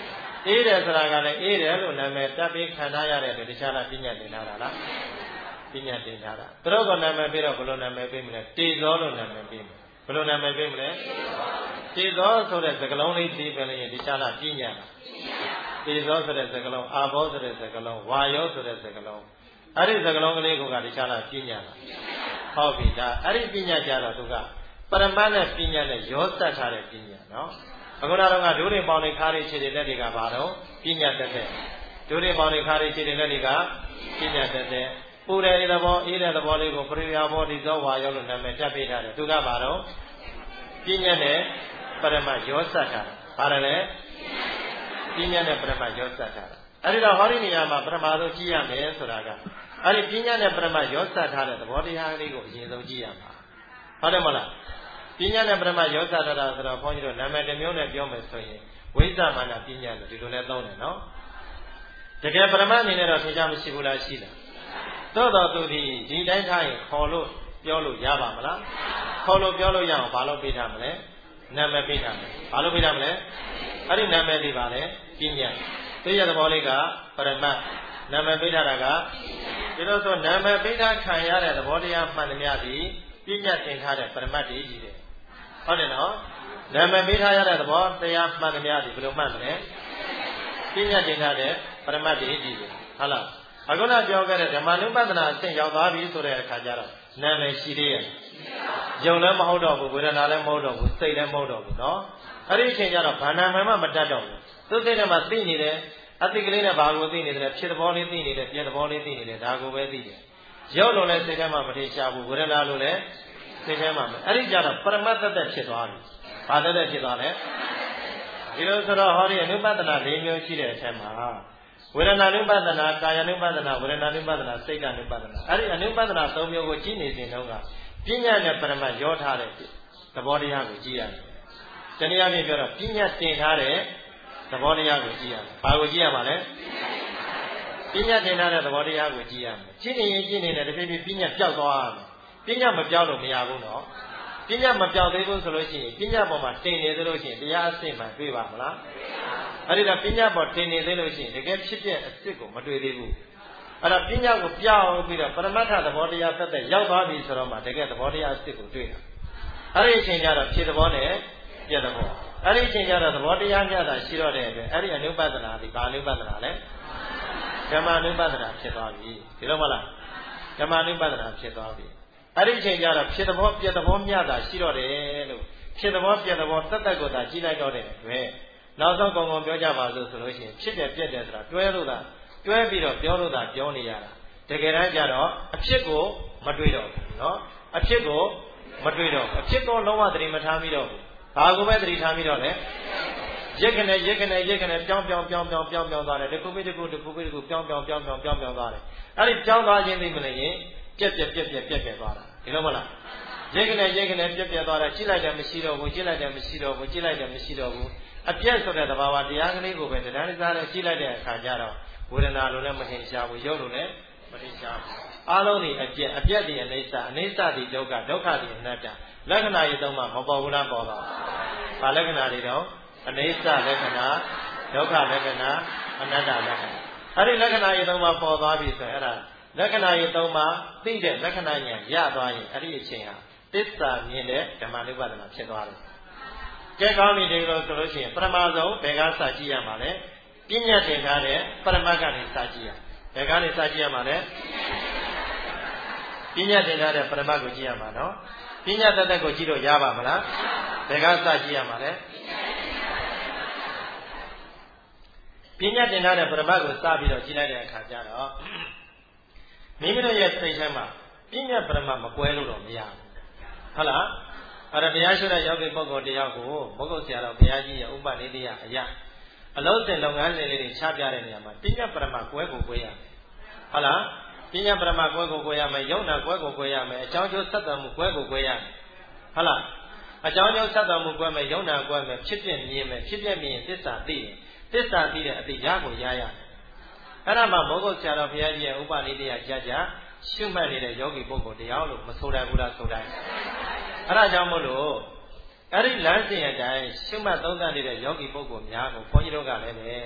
အေးတယ်ဆိုတာကလည်းအေးတယ်လို့နာမည်တပ်ပြီးခံထားရတဲ့တခြားလားပညာတင်ထားတာလားပညာတင်ထားတာသူတို့ကနာမည်ပေးတော့ဘယ်လိုနာမည်ပေးမလဲတေဇောလို့နာမည်ပေးမယ်ဘယ်လိုနာမည်ပေးမလဲတေဇောဆိုတဲ့စကားလုံးလေးသိပဲလို့ရင်တခြားလားပညာလားတေဇောဆိုတဲ့စကားလုံးအာဘောဆိုတဲ့စကားလုံးဝါယောဆိုတဲ့စကားလုံးအဲ့ဒီစကားလုံးကလေးကတခြားလားပညာလားဟုတ်ပြီဒါအဲ့ဒီပညာကြတော့သူကပရမတ်နဲ့ပညာနဲ့ရောစပ်ထားတဲ့ပညာနော်အခုနောက်တော့ကဒုရင်ပေါင်းတွေခါးတွေခြေတွေလက်တွေကဘာတော့ပညာတက်တဲ့ဒုရင်ပေါင်းတွေခါးတွေခြေတွေလက်တွေကပညာတက်တဲ့ပူတယ်တဲ့ဘောအေးတဲ့သဘောလေးကိုပရိယာဘောဒီသောဝါယောလို့နာမည်တက်ပေးထားတယ်သူကဘာတော့ပညာနဲ့ပရမတ်ရောစပ်ထားတာဘာလဲပညာနဲ့ပရမတ်ရောစပ်ထားတာအဲ့ဒီတော့ဟောဒီနေရာမှာပထမဆုံးကြည့်ရမယ်ဆိုတာကအဲ့ဒီပညာနဲ့ပရမတ်ရောစပ်ထားတဲ့သဘောတရားလေးကိုအရင်ဆုံးကြည့်ရမှာဟုတ်တယ်မဟုတ်လားပညာနဲ့ပရမတ်ရောစပ်ထားတာဆိုတော့ဘုန်းကြီးတို့နာမည်တစ်မျိုးနဲ့ပြောမယ်ဆိုရင်ဝိဇ္ဇာမာနပညာလို့ဒီလိုလဲသုံးတယ်နော်တကယ်ပရမတ်အနေနဲ့တော့ထင်ရှားမရှိဘူးလားရှိတာသို့တော်သူဒီဒီတိုင်းထားရင်ခေါ်လို့ပြောလို့ရပါမလားခေါ်လို့ပြောလို့ရအောင်ဘာလို့ပေးထားမလဲနာမည်ပေးထားမယ်ဘာလို့ပေးထားမလဲအဲ့ဒီနာမည်ဒီပါလေပညာသိရတဲ့ဘောလေးကပရမတ်နာမည်ပေးထားတာကဒီလိုဆိုနာမည်ပေးထားခံရတဲ့သဘောတရားမှန်သမျှဒီပညာသင်ထားတဲ့ပရမတ်တွေကြီးတယ်ဟုတ်တယ်နော်နာမည်ပေးထားရတဲ့သဘောတရားမှန်သမျှဒီဘယ်လိုမှန်မလဲပညာသင်ထားတဲ့ပရမတ်တွေကြီးတယ်ဟုတ်လားအခုနပြောခဲ့တဲ့ဓမ္မနုပဒနာအဆင့်ရောက်သွားပြီဆိုတဲ့အခါကျတော့နာမည်ရှိသေးရဲ့ယုံလည်းမဟုတ်တော့ဘူးဝေဒနာလည်းမဟုတ်တော့ဘူးစိတ်လည်းမဟုတ်တော့ဘူးနော်အဲ့ဒီအချိန်ကျတော့ဘာနာမှမမတတ်တော့ဘူးသူစိတ်ထဲမှာသိနေတယ်အတိတ်ကလေးနဲ့ဘာကိုသိနေတယ်ဖြစ်သဘောလေးသိနေတယ်ပြည့်သဘောလေးသိနေတယ်ဒါကိုပဲသိတယ်ရုပ်လုံးလည်းစိတ်ထဲမှာမထိရှားဘူးဝေဒနာလိုလည်းစိတ်ထဲမှာအဲ့ဒီကျတော့ပရမတ်တသက်ဖြစ်သွားပြီဘာတသက်ဖြစ်သွားလဲဒီလိုဆိုတော့ဟောဒီအနုပဒနာ၄မျိုးရှိတဲ့အချိန်မှာဝေဒနာနုပဒနာကာယနုပဒနာဝေဒနာနုပဒနာစိတ်ကနုပဒနာအဲ့ဒီအနုပဒနာ၃မျိုးကိုကြည့်နေစဉ်တုန်းကပညာနဲ့ပရမတ်ရောထားတဲ့သဘောတရားကိုကြည့်ရတယ်တနည်းအားဖြင့်ပြောတော့ပညာသင်ထားတဲ့သဘောတရားကိုကြည့်ရမယ်ဘာကိုကြည့်ရမှာလဲပညာသင်ထားတဲ့သဘောတရားကိုကြည့်ရမယ်ကြည့်နေရင်ကြည့်နေတယ်တဖြည်းဖြည်းပညာပျောက်သွားရမယ်ပညာမပျောက်လို့မရဘူးနော်ပညာမပျောက်သေးဘူးဆိုလို့ရှိရင်ပညာပေါ်မှာတင်နေသလိုရှိရင်တရားအစစ်မှတွေ့ပါမလားအဲ့ဒီတော့ပညာပေါ်တင်နေသေးလို့ရှိရင်တကယ်ဖြစ်တဲ့အစစ်ကိုမတွေ့သေးဘူးအဲ့တော့ပညာကိုပြောင်းပြီးတော့ပရမတ္ထသဘောတရားသက်သက်ရောက်သွားပြီဆိုတော့မှတကယ်သဘောတရားအစစ်ကိုတွေ့တာအဲ့ဒီအချိန်ကျတော့ဖြစ်သဘောနဲ့ပြည့်သဘောအဲ့ဒီအချိန်ကျတော့သဘောတရားမျှတာရှိတော့တဲ့အတွက်အဲ့ဒီအနုပဒနာဒီဘာအနုပဒနာလဲဓမ္မအနုပဒနာဖြစ်သွားပြီဒီလိုမလားဓမ္မအနုပဒနာဖြစ်သွားပြီအဲ့ဒီအချိန်ကျတော့ဖြစ်သဘောပြည့်သဘောမျှတာရှိတော့တယ်လို့ဖြစ်သဘောပြည့်သဘောသက်သက်ကိုသာကြီးလိုက်တော့တဲ့အတွက်နောက်ဆုံးကောင်ကောင်ပြောကြပါလို့ဆိုလို့ရှိရင်ဖြစ်တယ်ပြည့်တယ်ဆိုတာတွဲလို့သာတွဲပြီးတော့ပြောလို့သာပြောနေရတာတကယ်တမ်းကျတော့အဖြစ်ကိုမတွေ့တော့ဘူးနော်အဖြစ်ကိုမတွေ့တော့ဘူးအဖြစ်ကိုလုံးဝသတိမထားမိတော့ဘူးဘာကိုပဲသတိထားမိတော့လဲရက်ခနဲ့ရက်ခနဲ့ရက်ခနဲ့ပြောင်းပြောင်းပြောင်းပြောင်းပြောင်းပြောင်းသွားတယ်တစ်ခုပြီးတစ်ခုတစ်ခုပြီးတစ်ခုပြောင်းပြောင်းပြောင်းပြောင်းပြောင်းပြောင်းသွားတယ်အဲ့ဒီပြောင်းသွားခြင်းသိမလို့ရင်ပြက်ပြက်ပြက်ပြက်ပြက်ပြက်သွားတာဒီလိုမလားရက်ခနဲ့ရက်ခနဲ့ပြက်ပြက်သွားတယ်ကြည့်လိုက်တယ်မရှိတော့ဘူးကြည့်လိုက်တယ်မရှိတော့ဘူးကြည့်လိုက်တယ်မရှိတော့ဘူးအပြက်ဆိုတဲ့သဘာဝတရားကလေးကိုပဲတရားစားနဲ့ကြည့်လိုက်တဲ့အခါကျတော့ဝေဒနာလိုလည်းမထင်ရှားဘူးရုပ်လိုလည်းမထင်ရှားဘူးအားလုံးဒီအပြက်အပြက်ဒီအနိစ္စအနိစ္စဒီဒုက္ခဒုက္ခဒီအနတ္တလက္ခဏာရေးသုံးမှမပေါ်ဘူးလားပေါ်တော့ဘာလက္ခဏာတွေတော့အနိစ္စလက္ခဏာဒုက္ခလက္ခဏာအနတ္တလက္ခဏာအဲ့ဒီလက္ခဏာရေးသုံးမှပေါ်သွားပြီဆိုရင်အဲ့ဒါလက္ခဏာရေးသုံးမှသိတဲ့လက္ခဏာဉာဏ်ရသွားရင်အဲ့ဒီအချိန်ဟာသစ္စာမြင်တဲ့ဓမ္မနုပဒနာဖြစ်သွားတယ်ကဲကောင်းပြီဒီလိုဆိုလို့ရှိရင်ပထမဆုံးဘယ်ကစကြည့်ရမှာလဲပညာသင်ထားတဲ့ပရမတ်ကနေစကြည့်ရဘယ်ကနေစကြည့်ရမှာလဲပညာသင်ထားတဲ့ပရမတ်ကိုကြည့်ရမှာနော်ပညာတသက်ကိုကြည့်လို့ရပါမလားဘယ်ကစကြည့်ရမှာလဲပညာသင်ထားတဲ့ပရမတ်ကိုစပြီးတော့ကြည့်လိုက်တဲ့အခါကျတော့မိမိတို့ရဲ့စိတ်ထဲမှာပညာပရမတ်မကွဲလို့တော့မရဘူးဟုတ်လားအဲ့ဒါတရားရှိတဲ့ယောဂီပုဂ္ဂိုလ်တယောက်ကိုမဟုတ်ဆရာတော်ဘုရားကြီးရဲ့ဥပနိဒေယအရာအလုံးစုံလုပ်ငန်းစဉ်လေးတွေချပြတဲ့နေရာမှာပညာပရမတ်ကွဲကိုကွဲရမယ်ဟုတ်လားပညာပရမတ်ကွဲကိုကွဲရမယ်ယုံနာကွဲကိုကွဲရမယ်အကြောင်းကျိုးဆက်သွယ်မှုကွဲကိုကွဲရမယ်ဟုတ်လားအကြောင်းကျိုးဆက်သွယ်မှုကွဲမယ်ယုံနာကွဲမယ်ဖြစ်ပြမြင်မယ်ဖြစ်ပြမြင်သစ္စာသိတယ်သစ္စာသိတဲ့အတိရကိုရရအဲ့ဒါမှမဟုတ်ဆရာတော်ဘုရားကြီးရဲ့ဥပနိဒေယကြကြရှုမှတ်နေတဲ့ယောဂီပုဂ္ဂိုလ်တရားလို့မဆိုနိုင်ဘူးလားဆိုတိုင်းအဲ့ဒါကြောင့်မို့လို့အဲ့ဒီလမ်းစဉ်အတိုင်းရှုမှတ်သုံးသပ်နေတဲ့ယောဂီပုဂ္ဂိုလ်များကိုဘုန်းကြီးတို့ကလည်းပဲ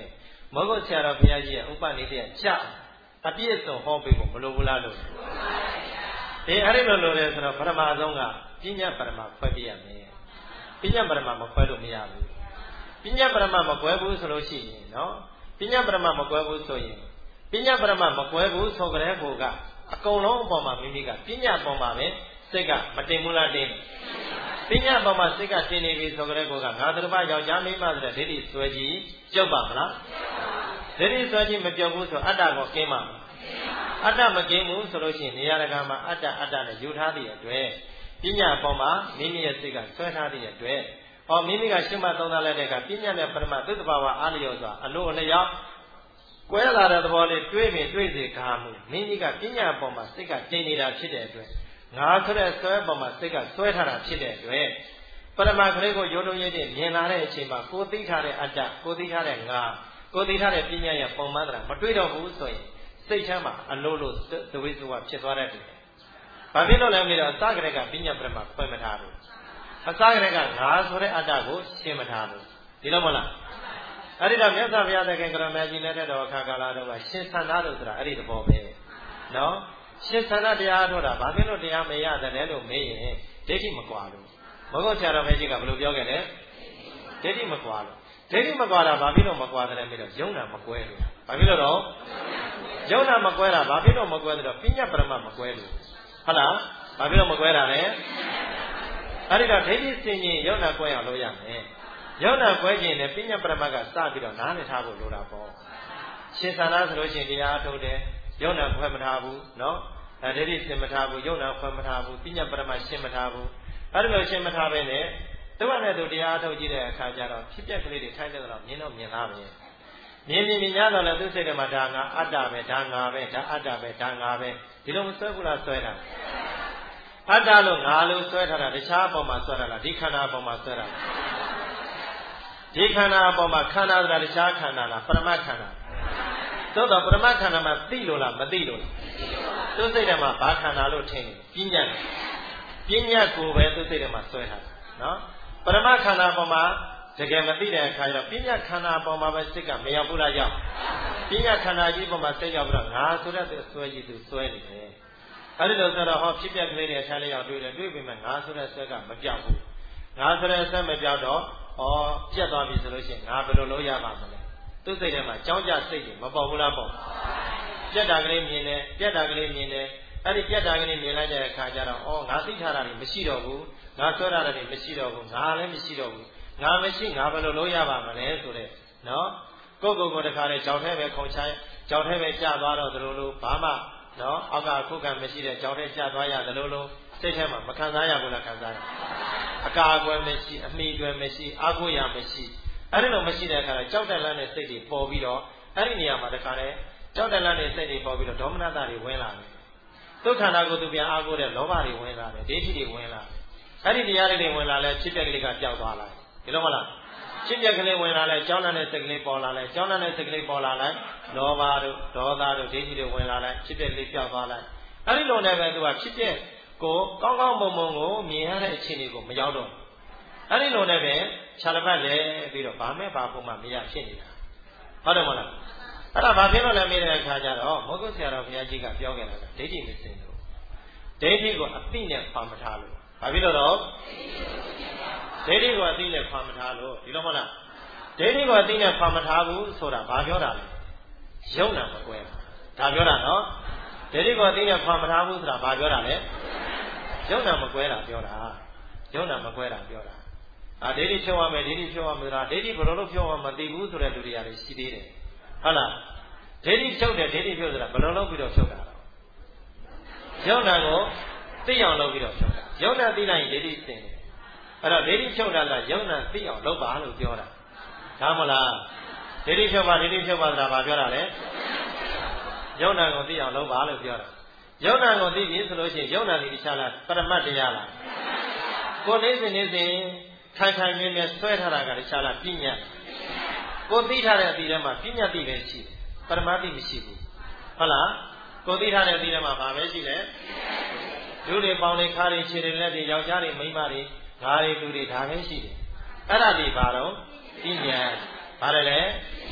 မောဂုတ်ဆရာတော်ဘုရားကြီးရဲ့ဥပနိဒေယကြအပြည့်စုံဟောပေးဖို့မလိုဘူးလားလို့ဒီအဲ့ဒီလိုလိုလဲဆိုတော့ပထမဆုံးကပညာပရမခွဲပြရမယ်ပညာပရမမခွဲလို့မရဘူးပညာပရမမကွဲဘူးဆိုလို့ရှိရင်နော်ပညာပရမမကွဲဘူးဆိုရင်ပညာပရမမကွဲဘူးဆိုကြတဲ့ဟိုကအကုန်လုံးအပေါ်မှာမိမိကပညာပေါ်မှာပဲစိတ်ကမတင်ဘူးလားတင်ပညာပေါ်မှာစိတ်ကတင်နေပြီဆိုကြတဲ့ဟိုကငါတရပယောက်ျားမိန်းမဆိုတဲ့ဒိဋ္ဌိဆွဲကြီးပြုတ်ပါမလားဒိဋ္ဌိဆွဲကြီးမပြုတ်ဘူးဆိုအတ္တကိုကင်းမှာအတ္တမကင်းဘူးဆိုလို့ရှိရင်နေရာတကာမှာအတ္တအတ္တနဲ့ယူထားသည့်အတွက်ပညာပေါ်မှာမိမိရဲ့စိတ်ကဆွဲထားသည့်အတွက်ဟောမိမိကရှုမှတ်သုံးသပ်လိုက်တဲ့အခါပညာနဲ့ပရမသုတ္တဘာဝအားလျော်စွာအလိုအလျောက်ကွဲလာတဲ့သဘောလေးတွေးမြင်တွေးစေကားမှုမိမိကပညာပေါ်မှာစိတ်ကကျင်နေတာဖြစ်တဲ့အတွက်ငါဆိုတဲ့ဆွဲပေါ်မှာစိတ်ကဆွဲထားတာဖြစ်တဲ့အတွက်ပရမခလေးကိုရိုးရိုးရည်ရည်မြင်လာတဲ့အချိန်မှာကိုသိထားတဲ့အတ္တကိုသိထားတဲ့ငါကိုသိထားတဲ့ပညာရဲ့ပုံမှန်တရားမတွေးတော့ဘူးဆိုရင်စိတ်ချမ်းမှာအလိုလိုသဝိသုဝဖြစ်သွားတတ်တယ်။ဘာဖြစ်လို့လဲမေးတော့အစကတည်းကပညာပရမခွဲမထားဘူး။အစကတည်းကငါဆိုတဲ့အတ္တကိုရှင်းမထားဘူး။ဒီလိုမလား။အဲ့ဒီတော့မြတ်စွာဘုရားသခင်ကရမကြီးနဲ့တဲ့တော်အခါကာလတော့ကရှင်သန္တာလို့ဆိုတာအဲ့ဒီသဘောပဲ။နော်။ရှင်သန္တာတရားထုတ်တာဘာဖြစ်လို့တရားမရတယ်လို့မေးရင်ဒိဋ္ဌိမကွာလို့။မဟုတ်ဆရာတော်ဘုရားကြီးကဘယ်လိုပြောခဲ့လဲ။ဒိဋ္ဌိမကွာလို့ဒိဋ္ဌိမကွာတာဘာဖြစ်လို့မကွာတယ်မေးတော့ယုံနာမကွဲလို့။ဘာဖြစ်လို့တော့ယုံနာမကွဲတာဘာဖြစ်လို့မကွဲတယ်တော့ပညာပရမမကွဲလို့ဟုတ်လားဘာဖြစ်လို့မကွဲတာလဲအဲ့ဒီတော့ဒိဋ္ဌိစင်ရင်ယုံနာကွဲအောင်လုပ်ရမယ်ယုံနာကွဲခြင်းနဲ့ပညာပရမကစပြီးတော့နားလည်ထားဖို့လိုတာပေါ့ရှင်သာနာဆိုလို့ရှိရင်တရားအထုတ်တယ်ယုံနာခွဲမထားဘူးနော်ဒိဋ္ဌိစင်မထားဘူးယုံနာခွဲမထားဘူးပညာပရမရှင်းမထားဘူးအဲ့ဒီလိုရှင်းမထားဘဲနဲ့သူကလည်းသူတရားအထုတ်ကြည့်တဲ့အခါကျတော့ဖြစ်ပျက်ကလေးတွေထိုင်တဲ့တော့မြင်တော့မြင်လာပဲမြင်မြင်မြင်ရတော့လည်းသူစိတ်ထဲမှာဒါငါအတ္တပဲဒါငါပဲဒါအတ္တပဲဒါငါပဲဒီလိုမဆွဲဘူးလားဆွဲတာအတ္တလို့ငါလို့ဆွဲထားတာတခြားအပေါ်မှာဆွဲတာလားဒီခန္ဓာအပေါ်မှာဆွဲတာဒီခန္ဓာအပေါ်မှာခန္ဓာဆိုတာတခြားခန္ဓာလားပရမတ်ခန္ဓာသို့တော့ပရမတ်ခန္ဓာမှာသိလို့လားမသိလို့လားသူစိတ်ထဲမှာဘာခန္ဓာလို့ထင်တယ်ပညာပညာကိုပဲသူစိတ်ထဲမှာဆွဲထားတာနော်ပရမတ်ခန္ဓာအပေါ်မှာတကယ်မသိတဲ့အခါကျတော့ပညာခန္ဓာပေါ်မှာပဲစိတ်ကမရောက်ဘူးလားရောက်ပညာခန္ဓာကြီးပေါ်မှာစိတ်ရောက်ပြီးတော့ငါဆိုတဲ့ဆွဲကြီးသူဆွဲနေတယ်အဲဒီလိုဆိုတော့ဟောဖြစ်ပျက်ကလေးတွေအချမ်းလေးရောက်တွေ့တယ်တွေ့ပြီမဲ့ငါဆိုတဲ့ဆွဲကမပြောက်ဘူးငါဆိုတဲ့ဆွဲမပြောက်တော့ဩပြတ်သွားပြီဆိုလို့ရှိရင်ငါဘယ်လိုလုပ်ရမှာမလဲသူ့စိတ်ထဲမှာကြောင်းကြစိတ်ကြီးမပေါ်ဘူးလားပေါ့ပြတ်တာကလေးမြင်တယ်ပြတ်တာကလေးမြင်တယ်အဲ့ဒီပြတ်တာကလေးမြင်လိုက်တဲ့အခါကျတော့ဩငါသိထားတာတွေမရှိတော့ဘူးငါဆွဲထားတာတွေမရှိတော့ဘူးငါလည်းမရှိတော့ဘူးငါမရှိငါဘယ်လိုလုပ်ရပါမလဲဆိုတဲ့နော်ကိုယ့်ကိုယ်ကိုတခါလေကြောင်ထဲပဲခုံချိုင်းကြောင်ထဲပဲကျသွားတော့သလိုလိုဘာမှနော်အောက်ကခုခံမရှိတဲ့ကြောင်ထဲကျသွားရသလိုလိုစိတ်ထဲမှာမခံစားရဘူးလားခံစားရအကာအကွယ်မရှိအမိတွေမရှိအာကိုရမရှိအဲ့ဒီလိုမရှိတဲ့အခါကျကြောက်တက်လန့်တဲ့စိတ်တွေပေါ်ပြီးတော့အဲ့ဒီနေရာမှာတခါလေကြောက်တက်လန့်တဲ့စိတ်တွေပေါ်ပြီးတော့ဒေါမနတတွေဝင်လာတယ်ဒုက္ခနာကိုသူပြန်အာကိုတဲ့လောဘတွေဝင်လာတယ်ဒိဋ္ဌိတွေဝင်လာတယ်အဲ့ဒီတရားတွေဝင်လာလဲဖြစ်ပျက်ကလေးကပျောက်သွားလာဒီလိုမလားဖြစ်ပျက်ကလေးဝင်လာလဲကြောင်းတဲ့စိတ်ကလေးပေါ်လာလဲကြောင်းတဲ့စိတ်ကလေးပေါ်လာလိုက်လောဘတို့ဒေါသတို့ဒိဋ္ဌိတွေဝင်လာလိုက်ဖြစ်ပျက်ကလေးပျောက်သွားလိုက်အဲ့ဒီလိုနဲ့ပဲသူကဖြစ်ပျက်ကိုကောင်းကောင်းမွန်မွန်ကိုမြင်ရတဲ့အခြေအနေကိုမရောက်တော့အဲ့ဒီလိုနဲ့ပဲခြာလပတ်လဲပြီးတော့ဗာမဲ့ဘာဖို့မှမရဖြစ်နေတာဟုတ်တယ်မလားအဲ့ဒါဘာဖြစ်လို့လဲမေးတဲ့အခါကျတော့မောဂုတ်ဆရာတော်ဘုရားကြီးကပြောခဲ့တာကဒိဋ္ဌိမစင်လို့ဒိဋ္ဌိကိုအသိနဲ့ဖာမထားလို့ဘာဖြစ်လို့တော့ဒိဋ္ဌိကိုအသိနဲ့ဖာမထားလို့ဒီလိုမဟုတ်လားဒိဋ္ဌိကိုအသိနဲ့ဖာမထားဘူးဆိုတာဘာပြောတာလဲယုံနာမကွဲဒါပြောတာနော်ဒိဋ္ဌိကိုအသိနဲ့ဖာမထားဘူးဆိုတာဘာပြောတာလဲယုံနာမကွဲတာပြောတာယုံနာမကွဲတာပြောတာအာဒိဋ္ဌိဖြုတ်ရမယ်ဒိဋ္ဌိဖြုတ်ရမယ်ဆိုတာဒိဋ္ဌိဘယ်လိုလုပ်ဖြုတ်ရမှမသိဘူးဆိုတဲ့လူတွေရတယ်ရှိသေးတယ်ဟုတ်လားဒိဋ္ဌိဖြုတ်တယ်ဒိဋ္ဌိဖြုတ်ဆိုတာဘယ်လိုလုပ်ပြီးတော့ဖြုတ်တာလဲယုံနာကိုသိအောင်လုပ်ပြီးတော့ဖြုတ်တာယုံနာသိလိုက်ရင်ဒိဋ္ဌိစင်တယ်အဲ့တော့ဒိဋ္ဌိဖြုတ်တာကယုံနာသိအောင်လုပ်ပါလို့ပြောတာဒါမဟုတ်လားဒိဋ္ဌိဖြုတ်ပါဒိဋ္ဌိဖြုတ်ပါဆိုတာဘာပြောတာလဲယုံနာကိုသိအောင်လုပ်ပါလို့ပြောတာယုံနာကိုသိပြီဆိုလို့ရှိရင်ယုံနာဒီတခြားလားပရမတ်တရားလားကိုနေစဉ်နေစဉ်ထိုင်ထိုင်မြဲမြဲဆွဲထားတာကတခြားလားပညာကိုသိထားတဲ့အသည့်ထဲမှာပညာသိပဲရှိတယ်ပရမတ်သိမရှိဘူးဟုတ်လားကိုသိထားတဲ့အသည့်ထဲမှာဘာပဲရှိလဲလူတွေပေါင်းတွေခါတွေခြေတွေလက်တွေယောက်ျားတွေမိန်းမတွေငါးတွေလူတွေဒါပဲရှိတယ်အဲ့ဒါဒီဘာတော့ပညာဘာလဲလဲပ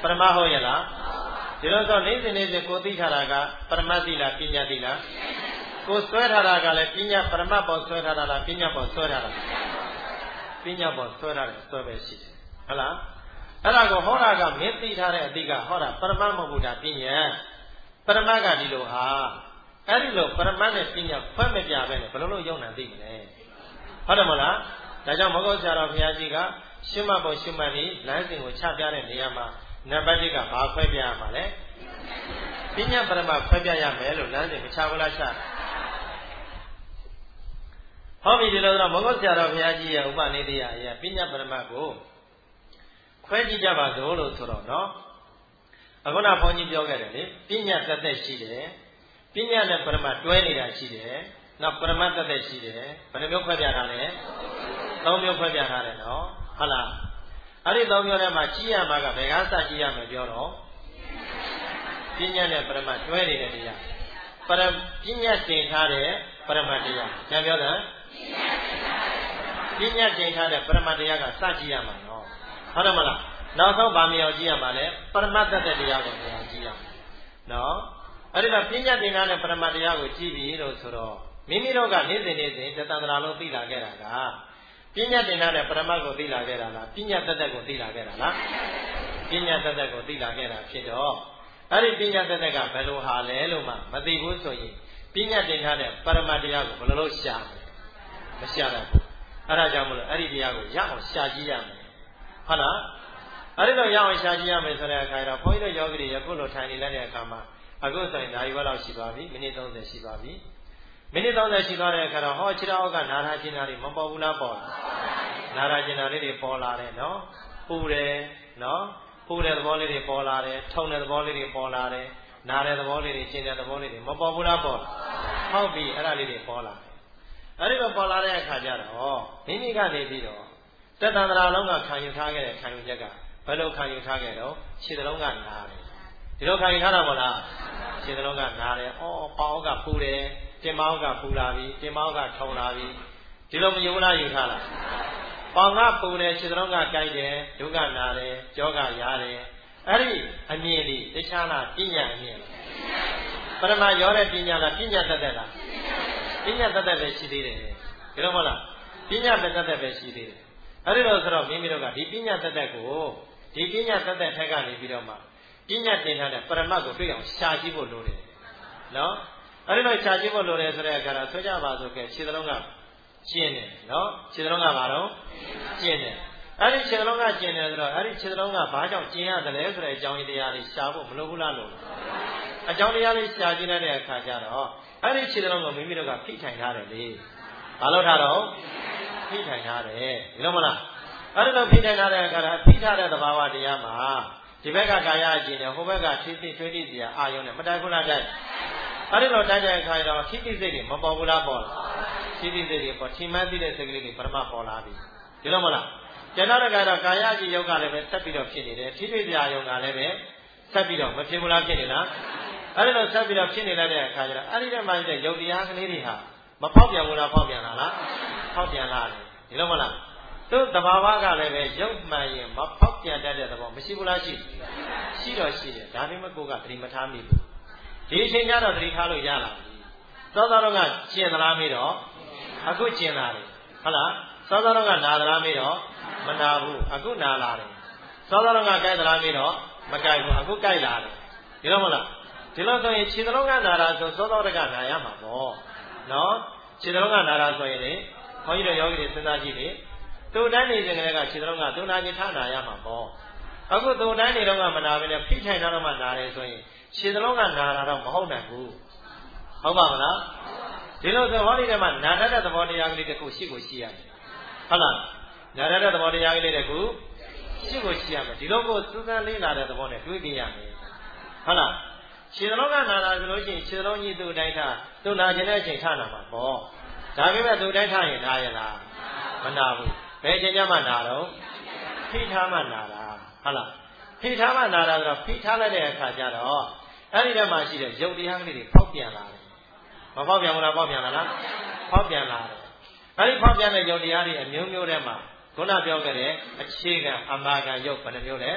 ပရမဟုတ်ရလားဒီလိုဆိုနေစဉ်နေစဉ်ကိုသိထားတာကပရမတ်တိလားပညာတိလားကိုဆွဲထားတာကလည်းပညာပရမတ်ပေါ်ဆွဲထားတာလားပညာပေါ်ဆွဲထားတာပညာပေါ်ဆွဲထားတယ်ဆွဲပဲရှိတယ်ဟုတ်လားအဲ့ဒါကိုဟောတာကမင်းသိထားတဲ့အတိကဟောတာပရမတ်မဟုတ်ဘူးဒါပညာပရမတ်ကဒီလိုဟာအဲ့ဒီလိုပရမတ်နဲ့ပညာဖွင့်မပြပဲနဲ့ဘယ်လိုလုပ်ယုံနိုင်သိမလဲဟုတ်တယ်မလားဒါကြောင့်မဂ္ဂဆရာတော်ဘုရားကြီးကရှင်းမပေါ်ရှင်းမနေလမ်းစဉ်ကိုချပြတဲ့နေရာမှာနံပါတ်一ကဘာခွဲပြရမှာလဲပညာပရမတ်ခွဲပြရမယ်လို့လမ်းစဉ်မချဘူးလားချဟောပြီဒီလိုတော့မဂ္ဂဆရာတော်ဘုရားကြီးရဲ့ဥပနိဒေယအရာပညာပရမတ်ကိုခွဲကြည့်ကြပါစို့လို့ဆိုတော့နော်အခုနဘုန်းကြီးပြောခဲ့တယ်လေပညာတသက်ရှိတယ်ပညာနဲ့ပရမတ်တွဲနေတာရှိတယ်နောက်ပရမတ်တသက်ရှိတယ်ဘယ်နှမျိုးခွဲပြထားလဲသုံးမျိုးခွဲပြထားတယ်နော်ဟုတ်လားအဲ့ဒီသုံးမျိုးထဲမှာကြည့်ရမှာကဘယ်ကစကြည့်ရမယ်ပြောတော့ပညာနဲ့ပရမတ်တွဲနေတဲ့တရားပရပညာတင်ထားတဲ့ပရမတ်တရားပြန်ပြောတာပညာတင်ထားတဲ့ပရမတ်တရားကစကြည့်ရမှာနော်ဟုတ်တယ်မလားနောက်ဆုံးဗာမြောင်ကြည့်ရမှာလဲပရမတ်တသက်တရားကိုမြောင်ကြည့်ရမှာနော်အဲ့ဒီတော့ပညာတင်ထားတဲ့ပရမတ်တရားကိုကြည့်ပြီးလို့ဆိုတော့မိမိတို့ကနေ့စဉ်နေ့စဉ်တသန္တရာလုံးသိလာခဲ့တာကပညာတင်ထားတဲ့ပရမတ်ကိုသိလာခဲ့တာလားပညာတသက်ကိုသိလာခဲ့တာလားပညာတသက်ကိုသိလာခဲ့တာဖြစ်တော့အဲ့ဒီပညာတသက်ကဘယ်လိုဟာလဲလို့မှမသိဘူးဆိုရင်ပညာတင်ထားတဲ့ပရမတ်တရားကိုဘယ်လိုလုပ်ရှာမလဲမရှာတတ်ဘူးအဲ့ဒါကြောင့်မလို့အဲ့ဒီတရားကိုရအောင်ရှာကြည့်ရမယ်ဟုတ်လားအဲ့ဒီတော့ရအောင်ရှာကြည့်ရမယ်ဆိုတဲ့အခါကျတော့ဘုန်းကြီးတို့ယောဂီတွေယခုလိုထိုင်နေလိုက်တဲ့အခါမှာအခုဆိုရင်ဓာရီဝက်လောက်ရှိပါပြီမိနစ်သုံးဆယ်ရှိပါပြီမိနစ်သုံးဆယ်ရှိသွားတဲ့အခါတော့ဟောခြေထောက်ကနာထားခြင်းသားတွေမပေါ်ဘူးလားပေါ်လားနာထားခြင်းသားလေးတွေပေါ်လာတယ်နော်ပူတယ်နော်ပူတဲ့သဘောလေးတွေပေါ်လာတယ်ထုံတဲ့သဘောလေးတွေပေါ်လာတယ်နာတဲ့သဘောလေးတွေကျင်တဲ့သဘောလေးတွေမပေါ်ဘူးလားပေါ်ဟုတ်ပြီအဲ့ဒါလေးတွေပေါ်လာတယ်အဲ့ဒီလိုပေါ်လာတဲ့အခါကျတော့မိမိကနေပြီးတော့တတန္တရာလုံးကခံယူထားခဲ့တဲ့ခံယူချက်ကဘယ်လိုခံယူထားခဲ့တော့ခြေသလုံးကနာတယ်ဒီလိုခံယူထားတာမလားခြေသလုံးကနာတယ်အော်ပေါင်းကပူတယ်တင်မောင်းကပူလာပြီတင်မောင်းကထုံလာပြီဒီလိုမယူလားယူထားလားပေါင်ကပူတယ်ခြေသလုံးကကြိုက်တယ်ဒုက္ခနာတယ်ကြောကရားတယ်အဲ့ဒီအမြင်လေးတခြားလားပညာအမြင်ပရမရောတဲ့ပညာလားပညာတတ်တဲ့လားပညာတတ်တဲ့ပဲရှိသေးတယ်ဒီလိုမဟုတ်လားပညာတတ်တဲ့ပဲရှိသေးတယ်အဲ့ဒီလိုဆိုတော့မိမိတို့ကဒီပညာတတ်ကိုဒီပညာတတ်ထက်ကနေပြီးတော့မှပညာတင်ထားတဲ့ပရမတ်ကိုတွေ့အောင်ရှာကြည့်ဖို့လိုတယ်နော်အဲ့ဒီလိုရှာကြည့်ဖို့လိုတယ်ဆိုတဲ့အခါတော့ဆွဲကြပါစို့ကဲခြေသလုံးကကျင်းတယ်နော်ခြေသလုံးကဘာတော့ကျင်းတယ်အဲ့ဒီခြေသလုံးကကျင်းတယ်ဆိုတော့အဲ့ဒီခြေသလုံးကဘာကြောင့်ကျင်းရတယ်လဲဆိုတဲ့အကြောင်းတရားလေးရှာဖို့မလိုဘူးလားလို့အကြောင်းတရားလေးရှာကြည့်လိုက်တဲ့အခါကျတော့အဲ့ဒီခြေသလုံးကိုမိမိတို့ကဖိထိုင်ထားတယ်လေဘာလို့ထားတော့ဖိထိုင်ထားတယ်ဒီလိုမလားအဲ့ဒီလိုဖိထိုင်ထားတဲ့အခါတော့ဖိထားတဲ့သဘာဝတရားမှာဒီဘက်ကကာယအကျင့်နဲ့ဟိုဘက်ကထိသိထွေးတိစရာအာယုံနဲ့မတိုက်ဘူးလားတိုက်အဲ့ဒီလိုတိုက်တဲ့အခါကျတော့ခိတိစိတ်တွေမပေါ်ဘူးလားပေါ်လားခိတိစိတ်တွေပေါ်ထိမှန်းသိတဲ့စိတ်ကလေးတွေပရမပေါ်လာပြီဒီလိုမလားကျန်တော့ကတော့ကာယအကျင့်ယောဂလည်းပဲဆက်ပြီးတော့ဖြစ်နေတယ်ထိတွေ့စရာယုံကလည်းပဲဆက်ပြီးတော့မဖြစ်ဘူးလားဖြစ်နေလားအဲ့ဒီလိုဆက်ပြီးတော့ဖြစ်နေလိုက်တဲ့အခါကျတော့အဲ့ဒီထဲမှာတဲ့ယုတ်တရားကလေးတွေဟာမဖောက်ပြန်ဘူးလားဖောက်ပြန်လားလားဖောက်ပြန်လာတယ်ဒီလိုမလားသူ့တဘာဝကလည်းပဲရုပ်မှန်ရင်မဖောက်ပြန်တတ်တဲ့သဘောမရှိဘူးလားရှိရှိတော့ရှိတယ်ဒါပေမဲ့ကိုယ်ကသတိမထားမိဘူးဒီအချိန်ကျတော့သတိထားလို့ရလာပြီသောသောတော့ကကျင်သလားမေးတော့အခုကျင်လာတယ်ဟုတ်လားသောသောတော့ကနာသလားမေးတော့မနာဘူးအခုနာလာတယ်သောသောတော့ကကြိုက်သလားမေးတော့မကြိုက်ဘူးအခုကြိုက်လာတယ်ဒီလိုမလားဒီလိုဆိုရင်ခြေသလုံးကနာတာဆိုသောသောတော့ကနာရမှာပေါ့နော်ခြေသလုံးကနာတာဆိုရင်လေခွန်ကြီးတို့ယောဂီတွေစဉ်းစားကြည့်လေသူ့တိုင်းနေစဉ်ကလေးကခြေသလုံးကသူနာကျင်ထားနာရမှာပေါ့အခုသူ့တိုင်းနေတော့ကမနာဘဲနဲ့ဖိထိုင်တော့မှနာတယ်ဆိုရင်ခြေသလုံးကနာတာတော့မဟုတ်နိုင်ဘူးဟုတ်ပါမလားဒီလိုဆိုဟောဒီထဲမှာနာတတ်တဲ့သဘောတရားကလေးတခုရှိကိုရှိရတယ်ဟုတ်လားနာတတ်တဲ့သဘောတရားကလေးတခုရှိကိုရှိရမယ်ဒီလိုကိုစူးစမ်းလေးလာတဲ့သဘောနဲ့တွေးပြရမယ်ဟုတ်လားခြေသလုံးကနာတာဆိုလို့ရှိရင်ခြေသလုံးကြီးသူ့တိုင်းထားသူ့နာကျင်တဲ့အချိန်ထားနာမှာပေါ့ဒါပေမဲ့သူ့တိုင်းထားရင်နာရလားမနာဘူးဘယ်အချိန်ကျမှနာတော့ဖိထားမှနာတာဟုတ်လားဖိထားမှနာတာဆိုတော့ဖိထားလိုက်တဲ့အခါကျတော့အဲ့ဒီထဲမှာရှိတဲ့ရုပ်တရားကလေးတွေဖောက်ပြန်လာတယ်မဖောက်ပြန်ဘူးလားဖောက်ပြန်လာလားဖောက်ပြန်လာတယ်အဲ့ဒီဖောက်ပြန်တဲ့ရုပ်တရားတွေအမျိုးမျိုးထဲမှာခုနပြောခဲ့တဲ့အခြေခံအမာခံရုပ်ဘယ်နှမျိုးလဲ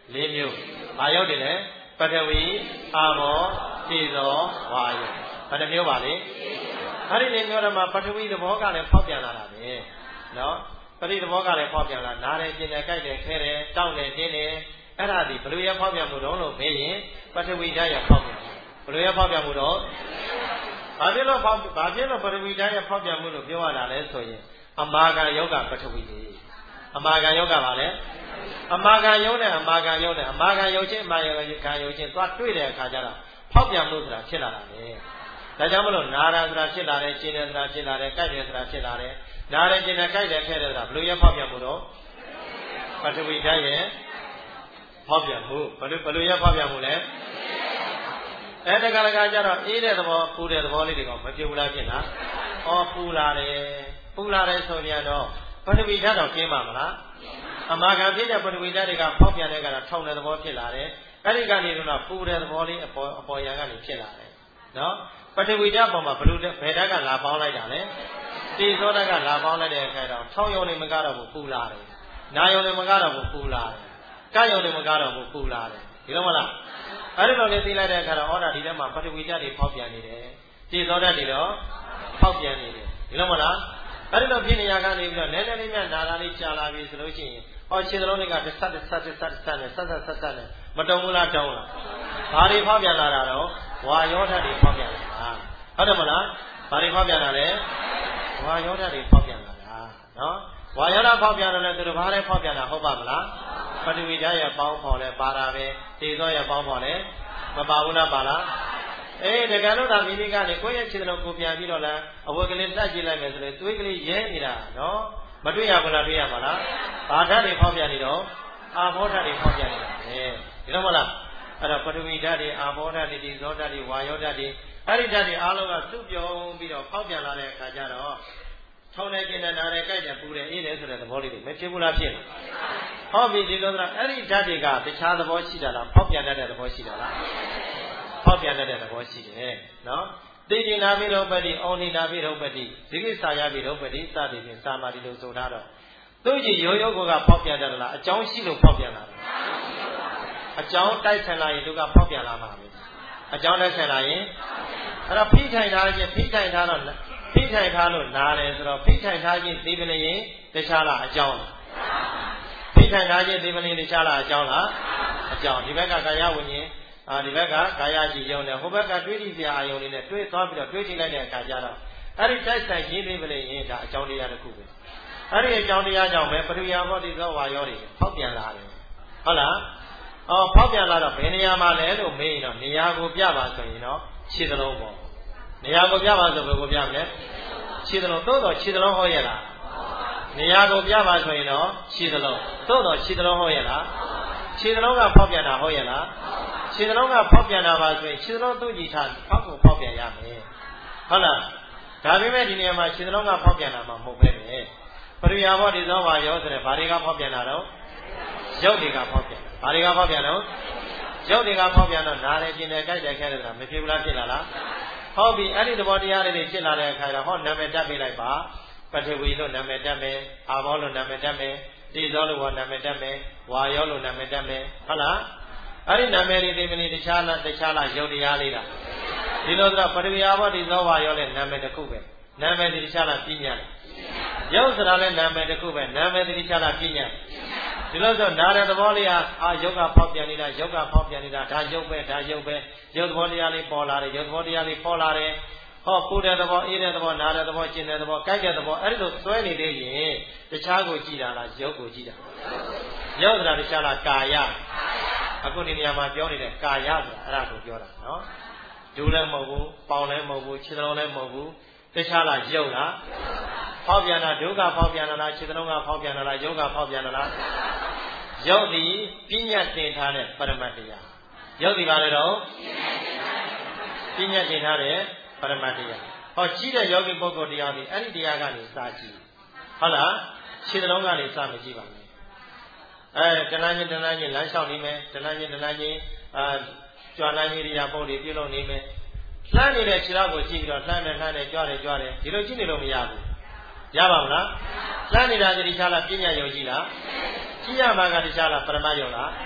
လေးမျိုးဘာယုတ်တွေလဲပထဝီအာဘောတေဇောဝါယုတ်ဘယ်နှမျိုးပါလဲအဲ့ဒီလေးမျိုးတော့မှပထဝီသဘောကလည်းဖောက်ပြန်လာတာပဲနော်ပထဝီသဘောကလည်းဖောက်ပြန်လာနားတယ်ကျင်တယ်ကြိုက်တယ်ခဲတယ်တောက်တယ်တင်းတယ်အဲ့ဒါဒီဘယ်လိုရဖောက်ပြန်မှုတော့လို့မေးရင်ပထဝီဓာတ်ရဖောက်ပြန်ဘယ်လိုရဖောက်ပြန်မှုတော့ဘာဖြစ်လို့ဖောက်ဘာဖြစ်လို့ပထဝီဓာတ်ရဖောက်ပြန်မှုလို့ပြောရတာလဲဆိုရင်အမာကယောဂပထဝီတွေအမာကယောဂပါလေအမာကယုံနဲ့အမာကယုံနဲ့အမာကယုံချင်းအမာကယုံချင်းသွားတွေ့တဲ့အခါကျတော့ဖောက်ပြန်မှုဆိုတာဖြစ်လာတာလေဒါကြောင့်မလို့နာရဆိုတာဖြစ်လာတယ်ကျင်တယ်ဆိုတာဖြစ်လာတယ်ကြိုက်တယ်ဆိုတာဖြစ်လာတယ်နားတယ်ကျင်တယ်ကြိုက်တယ်ခဲတယ်ဆိုတာဘယ်လိုရဖောက်ပြန်မှုတော့ပထဝီဓာတ်ရဲ့ဖောက်ပြန်မှုဘယ်လိုဘယ်လိုရဖောက်ပြန်မှုလဲအဲတကယ်တကယ်ကျတော့အေးတဲ့သဘောပူတဲ့သဘောလေးတွေကမပြေဘူးလားဖြစ်လားဩပူလာတယ်ပူလာတယ်ဆိုပြန်တော့ပထဝီဓာတ်တော့ကျင်းပါမလားအမာခံဖြစ်တဲ့ပထဝီဓာတ်တွေကဖောက်ပြန်တဲ့ကတော့ထောင်တဲ့သဘောဖြစ်လာတယ်အဲ့ဒီကနေတော့ပူတဲ့သဘောလေးအပေါ်အပေါ်ရာကနေဖြစ်လာတယ်နော်ပထဝီဓာတ်ပေါ်မှာဘယ်လိုဘယ်ဓာတ်ကလာပေါင်းလိုက်တာလဲတေဇောဓာတ်ကလာပေါင်းလိုက်တဲ့အခါတော့ထောင်ယုံနေမကတော့ဘူးပူလာတယ်နာယုံနေမကတော့ဘူးပူလာတယ်ကယုံနေမကတော့ဘူးပူလာတယ်ဒီလိုမလားအဲ့ဒီလိုလေးသိလိုက်တဲ့အခါတော့ဩဒါဒီထဲမှာပထဝီဓာတ်တွေဖောက်ပြန်နေတယ်တေဇောဓာတ်တွေတော့ဖောက်ပြန်နေတယ်ဒီလိုမလားအဲ့ဒီလိုဖြစ်နေရကနေပြီးတော့နည်းနည်းလေးမြနာလာလေးကြာလာပြီဆိုလို့ရှိရင်ဟောခြေသလုံးတွေကတစ်ဆက်တစ်ဆက်တစ်ဆက်တစ်ဆက်နဲ့ဆက်ဆက်ဆက်ဆက်နဲ့မတုံဘူးလားတုံးလားဘာတွေဖောက်ပြန်လာတာတော့ဝါယောဓာတ်တွေဖောက်ပြန်လာတာဟုတ်တယ်မလားဘာတွေဖောက်ပြန်လာလဲဝါယောဓာတ်တွေဖောက်ပြန်လာတာနော်ဝါယောဓာတ်ဖောက်ပြန်တယ်လည်းသူတို့ဘာလဲဖောက်ပြန်တာဟုတ်ပါမလားပထဝီဓာတ်ရဲ့ပေါင်းဖော်လဲပါတာပဲတေဇောရဲ့ပေါင်းဖော်လဲမပါဘူးလားပါလားအေးတကယ်လို့ဒါမိမိကနေကိုယ့်ရဲ့ခြေသလုံးကိုပြန်ပြီးတော့လားအဝတ်ကလေးတက်ကြည့်လိုက်မယ်ဆိုရင်သွေးကလေးရဲနေတာနော်မတွေ့ရဘူးလားတွေ့ရပါလားဘာဓာတ်တွေဖောက်ပြန်နေတော့အာဘောဓာတ်တွေဖောက်ပြန်နေတာပဲဒီလိုမလားအဲ့တော့ပထဝီဓာတ်တွေအာဘောဓာတ်တွေဒီဇောဓာတ်တွေဝါယောဓာတ်တွေအဲ့ဒီဓာတ်တွေအားလုံးကစုပြုံပြီးတော့ဖောက်ပြန်လာတဲ့အခါကျတော့ထုံနေကျင်နေနားတယ်ကြိုက်တယ်ပူတယ်အေးတယ်ဆိုတဲ့သဘောလေးတွေမဖြစ်ဘူးလားဖြစ်လားဟောပြီဒီလိုဆိုတော့အဲ့ဒီဓာတ်တွေကတခြားသဘောရှိတာလားဖောက်ပြန်တတ်တဲ့သဘောရှိတာလားဖောက်ပြန်တတ်တဲ့သဘောရှိတယ်နော်တိတိနာပိရုပ္ပတိအောနိနာပိရုပ္ပတိဒီကိစ္စရပိရုပ္ပတိစသည်ဖြင့်စာမာတိလို့ဆိုထားတော့သူ့ကြည့်ရိုးရိုးကဖောက်ပြန်တတ်လားအကြောင်းရှိလို့ဖောက်ပြန်လာတယ်အကြောင်းတိုက်ဆန်လာရင်သူကဖောက်ပြန်လာမှာပဲအကြောင်းတိုက်ဆန်လာရင်အဲ့တော့ဖိထိုင်ထားခြင်းဖိထိုင်ထားတော့ဖိထိုင်ထားလို့နားတယ်ဆိုတော့ဖိထိုင်ထားခြင်းသိပလျင်တခြားလားအကြောင်းဖိထိုင်ထားခြင်းသိပလျင်တခြားလားအကြောင်းလားအကြောင်းဒီဘက်ကကာယဝိညာဉ်အာဒီဘက်ကကာယကြည်ယုံတယ်ဟိုဘက်ကတွေးကြည့်စရာအာယုံလေးနဲ့တွေးသွားပြီးတော့တွေးကြည့်လိုက်တဲ့အခါကျတော့အဲ့ဒီတိုက်ဆိုင်ခြင်းသိပလျင်ဒါအကြောင်းတရားတစ်ခုပဲအဲ့ဒီအကြောင်းတရားကြောင့်ပဲပရိယာဘောတိသောဝါယောတွေဖောက်ပြန်လာတယ်ဟုတ်လားအော်ဖောက်ပြန်လာတော့ဘယ်နေရာမှာလဲလို့မေးရင်တော့နေရာကိုပြပါဆိုရင်တော့ခြေသလုံးပေါ့နေရာကိုပြပါဆိုဘယ်ကိုပြမလဲခြေသလုံးသို့တော့ခြေသလုံးဟောရလားနေရာကိုပြပါဆိုရင်တော့ခြေသလုံးသို့တော့ခြေသလုံးဟောရလားခြေသလုံးကဖောက်ပြန်တာဟောရလားခြေသလုံးကဖောက်ပြန်တာပါဆိုရင်ခြေသလုံးသူ့ကြည့်ထားဖောက်ကိုဖောက်ပြန်ရမယ်ဟုတ်လားဒါပေမဲ့ဒီနေရာမှာခြေသလုံးကဖောက်ပြန်တာမှမဟုတ်ပဲပဲပရိယာဘောတိသောဝါယောဆိုတဲ့ဘာတွေကဖောက်ပြန်တာတော့ရုပ်တွေကဖောက်ပြန်ဘာတွေကဖောက်ပြန်တော့ရုပ်တွေကဖောက်ပြန်တော့နားတယ်ကျင်တယ်ကြိုက်တယ်ခဲတယ်ဆိုတာမဖြစ်ဘူးလားဖြစ်လာလားဟုတ်ပြီအဲ့ဒီသဘောတရားလေးတွေဖြစ်လာတဲ့အခါကျတော့ဟောနာမည်တက်ပေးလိုက်ပါပထဝီလို့နာမည်တက်မယ်အာဘောလို့နာမည်တက်မယ်တေဇောလို့နာမည်တက်မယ်ဝါယောလို့နာမည်တက်မယ်ဟုတ်လားအဲ့ဒီနာမည်လေးတွေမနေတခြားလားတခြားလားရုပ်တရားလေးလားဒီလိုဆိုတော့ပထဝီအာဘောတေဇောဝါယောလည်းနာမည်တစ်ခုပဲနာမည်တခြားလားပြညာရုပ်ဆိုတာလည်းနာမည်တစ်ခုပဲနာမည်တခြားလားပြညာဒီလိုဆိုနားတဲ့သဘောလေးဟာအာယုတ်ကဖောက်ပြန်နေတာယုတ်ကဖောက်ပြန်နေတာဒါယုတ်ပဲဒါယုတ်ပဲယုတ်သဘောတရားလေးပေါ်လာတယ်ယုတ်သဘောတရားလေးပေါ်လာတယ်ဟောပူတဲ့သဘောအေးတဲ့သဘောနားတဲ့သဘောကျင်တဲ့သဘောကြိုက်တဲ့သဘောအဲ့ဒီလိုစွဲနေသေးရင်တခြားကိုကြည့်တာလားယုတ်ကိုကြည့်တာယုတ်ဆိုတာတခြားလားကာယအခုဒီနေရာမှာပြောနေတဲ့ကာယဆိုတာအဲ့ဒါကိုပြောတာနော်ဒူးလည်းမဟုတ်ဘူးပေါင်လည်းမဟုတ်ဘူးခြေတော်လည်းမဟုတ်ဘူးတခြားလားယုတ်လားဖောက်ပြန်တာဒုက္ခဖောက်ပြန်လာခြေတော်ကဖောက်ပြန်လာယုတ်ကဖောက်ပြန်လာယုတ်ဒီပညာသင်ထားတဲ့ပရမတ်တရားယုတ်ဒီပါလေတော့ပညာသင်ထားတဲ့ပရမတ်တရားဟောကြီးတဲ့ယောဂီပုဂ္ဂိုလ်တရားဒီအဲ့ဒီတရားကနေစာကြည့်ဟုတ်လားခြေတော်ကနေစာမကြည့်ပါနဲ့အဲတဏှာချင်းတဏှာချင်းလမ်းလျှောက်နေမယ်တဏှာချင်းတဏှာချင်းအာကြွားနိုင်ရိယာပုတ်တွေပြုလုပ်နေမယ်လှမ်းနေတဲ့ခြေတော်ကိုကြည့်ပြီးတော့လှမ်းတယ်လှမ်းတယ်ကြွားတယ်ကြွားတယ်ဒီလိုကြည့်နေလို့မရဘူးရပါမလားလှမ်းနေတာတတိချာလားပညာယုံကြည်လားကြည့်ရမှာကတခြားလားပရမတ်ယုံလား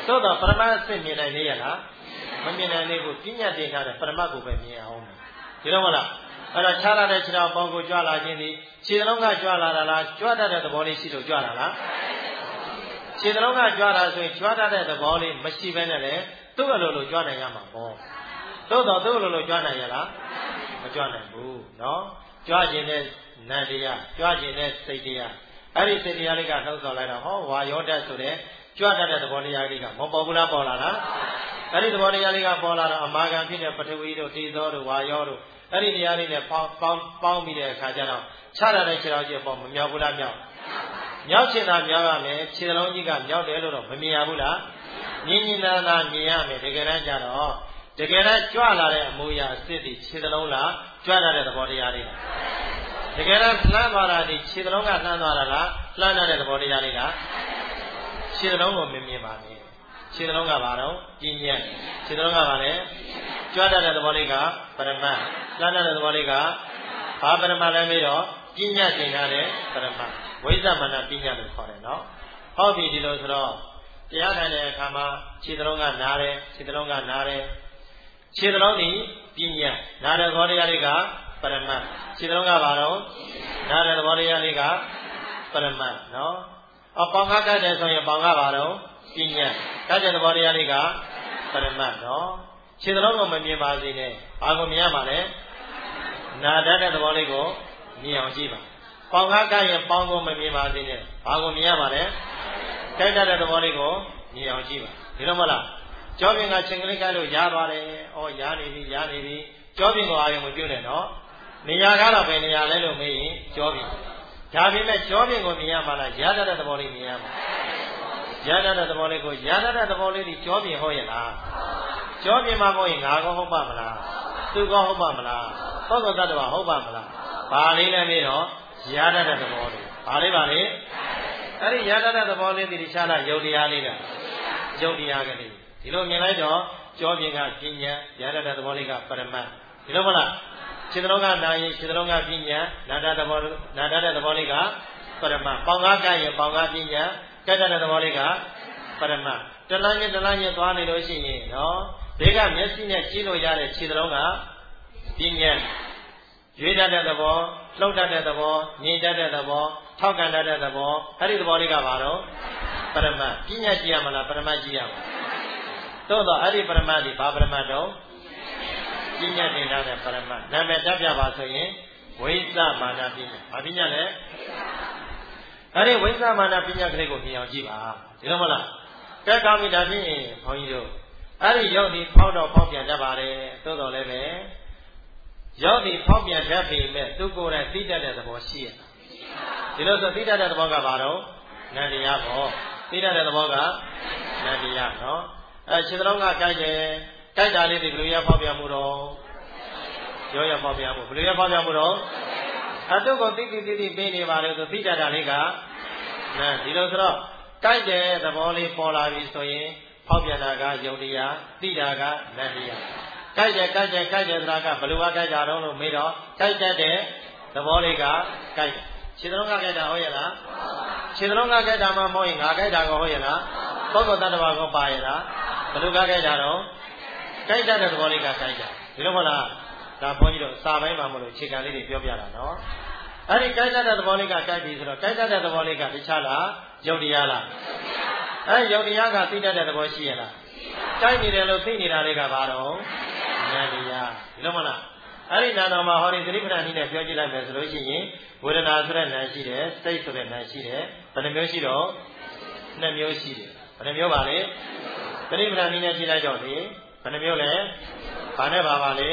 သို့တော့ပရမတ်စစ်မြင်နိုင်လေရလားမမြင်နိုင်လေဘူးပညာတင်ထားတဲ့ပရမတ်ကိုပဲမြင်အောင်ဒီလိုမလားအဲ့တော့ခြားလာတဲ့ခြေတော်ပေါင်းကိုကြွလာခြင်းဒီခြေလုံးကကြွလာတာလားကြွတတ်တဲ့သဘောလေးရှိလို့ကြွလာလားခြေလုံးကကြွတာဆိုရင်ကြွတတ်တဲ့သဘောလေးမရှိဘဲနဲ့လေသူ့အလိုလိုကြွနိုင်ရမှာပေါ့သို့တော့သူ့အလိုလိုကြွနိုင်ရလားမကြွနိုင်ဘူးနော်ကြွခြင်းနဲ့နန္တရားကြွခြင်းနဲ့စိတ်တရားအဲ့ဒီစိတ်တရားလေးကနှုတ်ဆောင်လိုက်တော့ဟောဝါယောဓာတ်ဆိုတဲ့ကြွတတ်တဲ့သဘောတရားလေးကမပေါ်ဘူးလားပေါ်လာလားအဲ့ဒီသဘောတရားလေးကပေါ်လာတော့အမာခံဖြစ်တဲ့ပထဝီတို့တေဇောတို့ဝါယောတို့အဲ့ဒီတရားလေးနဲ့ပေါင်းပေါင်းပေါင်းပြီးတဲ့အခါကျတော့ခြားရတဲ့ခြေတော်ကြီးပေါ်မမြောက်ဘူးလားမြောက်မြောက်ချင်တာမြောက်ရမယ်ခြေလုံးကြီးကမြောက်တယ်လို့တော့မမြင်ရဘူးလားမြင်မြင်သာသာမြင်ရမယ်တကယ်တမ်းကျတော့တကယ်တမ်းကြွလာတဲ့အမူအရာအစ်စ်ဒီခြေလုံးလားကြွလာတဲ့သဘောတရားလေးလားတကယ်တော့လှမ်းသွားတာဒီခြေလုံးကလှမ်းသွားတာလားလှမ်းတဲ့သဘောတရားလေးလားခြေလုံးကိုမမြင်ပါနဲ့ခြေလုံးကဘာတော့ပြင်းညက်ခြေလုံးကဘာလဲကြွတတ်တဲ့သဘောလေးကပရမတ်လှမ်းတဲ့သဘောလေးကဘာပရမတ်လဲပြီးတော့ပြင်းညက်တင်ထားတဲ့ပရမတ်ဝိသမဏပြင်းညက်လို့ခေါ်တယ်နော်ဟုတ်ပြီဒီလိုဆိုတော့တရားထိုင်တဲ့အခါမှာခြေလုံးကနားတယ်ခြေလုံးကနားတယ်ခြေလုံးဒီပြင်းညက်နားတဲ့သဘောတရားလေးကပရမတ်ခြေလုံးကဘာတော့နားတဲ့သဘောတရားလေးကပရမတ်နော်အပေါင်ကားတတ်တယ်ဆိုရင်ပေါင်ကားပါတော့ပြင်းညက်တတ်တဲ့သဘောတရားလေးကပရမတ်နော်ခြေလုံးကိုမမြင်ပါစေနဲ့ဘာကိုမြင်ရမှာလဲနာတတ်တဲ့သဘောလေးကိုမြင်အောင်ကြည့်ပါပေါင်ကားကရင်ပေါင်ကိုမမြင်ပါစေနဲ့ဘာကိုမြင်ရမှာလဲတိုက်တတ်တဲ့သဘောလေးကိုမြင်အောင်ကြည့်ပါဒီလိုမလားကြောပြင်ကချင်းကလေးကလို့ရားသွားတယ်ဩရားနေပြီရားနေပြီကြောပြင်ကိုအာရုံမပြုနဲ့နော်နေရာကတော့ပဲနေရာလဲလို့မေးရင်ကြောပြင်ဒါပေမဲ့ကြောပြင်ကိုမြင်ရမှာလားရားတတ်တဲ့သဘောလေးမြင်ရမှာရားတတ်တဲ့သဘောလေးကိုရားတတ်တဲ့သဘောလေးဒီကြောပြင်ဟုတ်ရဲ့လားကြောပြင်မှာပေါ့ရင်ငါကောဟုတ်ပါမလားသူကောဟုတ်ပါမလားသောသောတ္တဝါဟုတ်ပါမလားဘာလေးလဲမေးတော့ရားတတ်တဲ့သဘောလေးဘာလေးပါလဲအဲ့ဒီရားတတ်တဲ့သဘောလေးဒီခြားလာယုတ်တရားလေးလားယုတ်တရားကလေးဒီလိုမြင်လိုက်တော့ကြောပြင်ကပညာရားတတ်တဲ့သဘောလေးကပရမတ်ဒီလိုမလားခြေတော်ကနာရင်ခြေတော်ကပညာနာတတ်တဲ့သဘောနာတတ်တဲ့သဘောလေးကပရမတ်ပေါင်ကားကရင်ပေါင်ကားပညာကတ်တတ်တဲ့သဘောလေးကပရမတ်တလန်းချင်းတလန်းချင်းသွားနေလို့ရှိရင်နော်ဒီကမျက်စိနဲ့ကြည့်လို့ရတဲ့ခြေတော်ကပညာရွေးတတ်တဲ့သဘောလှုပ်တတ်တဲ့သဘောငြိမ်တတ်တဲ့သဘောထောက်ကန်တတ်တဲ့သဘောအဲ့ဒီသဘောလေးကဘာတော့ပရမတ်ပညာကြည့်ရမလားပရမတ်ကြည့်ရမလားသို့တော့အဲ့ဒီပရမတ်ဒီဘာပရမတ်တော့ပညာတင်ထားတဲ့ပရမတ်နာမည်တက်ပြပါဆိုရင်ဝိသမမာနပညာဘာပညာလဲအဲ့ဒီဝိသမမာနပညာကလေးကိုမြင်အောင်ကြည့်ပါဒီလိုမလားကဲကောင်းပြီဒါဖြင့်ဘုန်းကြီးတို့အဲ့ဒီယောဂီဖောက်တော့ဖောက်ပြန်တတ်ပါတယ်သို့တော်လည်းပဲယောဂီဖောက်ပြန်တတ်ပြီမဲ့သူကိုယ်တိုင်သိတတ်တဲ့သဘောရှိရဒီလိုဆိုသိတတ်တဲ့သဘောကဘာတော့နန္တရားပေါ့သိတတ်တဲ့သဘောကနန္တရားနော်အဲခြေတော်ကကြိုက်တယ်ကြိုက်တာလေးဒီဘယ်လိုရဖောက်ပြန်မှုတော့ရောရဖောက်ပြန်မှုဘယ်လိုရဖောက်ပြန်မှုတော့အတုကိုသိသိသိသိပေးနေပါလေဆိုသိတတ်တာလေးကနာဒီလိုဆိုတော့ကြိုက်တဲ့သဘောလေးပေါ်လာပြီဆိုရင်ဖောက်ပြန်တာကယုတ်တရားသိတာကနတ်တရားကြိုက်တယ်ကြိုက်တယ်ကြိုက်တယ်ဆိုတာကဘယ်လိုကကြိုက်တာတော့လို့မေးတော့ကြိုက်တတ်တဲ့သဘောလေးကကြိုက်ခြေတော်ကကြိုက်တာဟုတ်ရဲ့လားခြေတော်ကကြိုက်တာမှမဟုတ်ရင်ငါကြိုက်တာကဟုတ်ရဲ့လားသောသောတတ္တဝါကပါရဲ့လားဘယ်လိုကကြိုက်တာတော့ကြိုက်တတ်တဲ့သဘောလေးကကြိုက်တာဒီလိုမလားဒါဘုန်းကြီးတို့စာပိုင်းမှာမလို့ခြေကံလေးတွေပြောပြတာနော်အဲ့ဒီကြိုက်တတ်တဲ့သဘောလေးကကြိုက်ပြီဆိုတော့ကြိုက်တတ်တဲ့သဘောလေးကတခြားလားယုတ်တရားလားအဲ့ယုတ်တရားကသိတတ်တဲ့သဘောရှိရလားကြိုက်နေတယ်လို့သိနေတာလေးကဘာတော့ဉာဏ်တရားဒီလိုမလားအဲ့ဒီနာတော်မှာဟောဒီသတိပဋ္ဌာန်နည်းနဲ့ပြောကြည့်လိုက်မယ်ဆိုလို့ရှိရင်ဝေဒနာဆိုတဲ့နာမ်ရှိတယ်စိတ်ဆိုတဲ့နာမ်ရှိတယ်ဘယ်နှမျိုးရှိတော့နှစ်မျိုးရှိတယ်ဘယ်နှမျိုးပါလဲသတိပဋ္ဌာန်နည်းနဲ့ကြည့်လိုက်တော့လေဘယ်နှမျိုးလဲဘာနဲ့ပါပါလဲ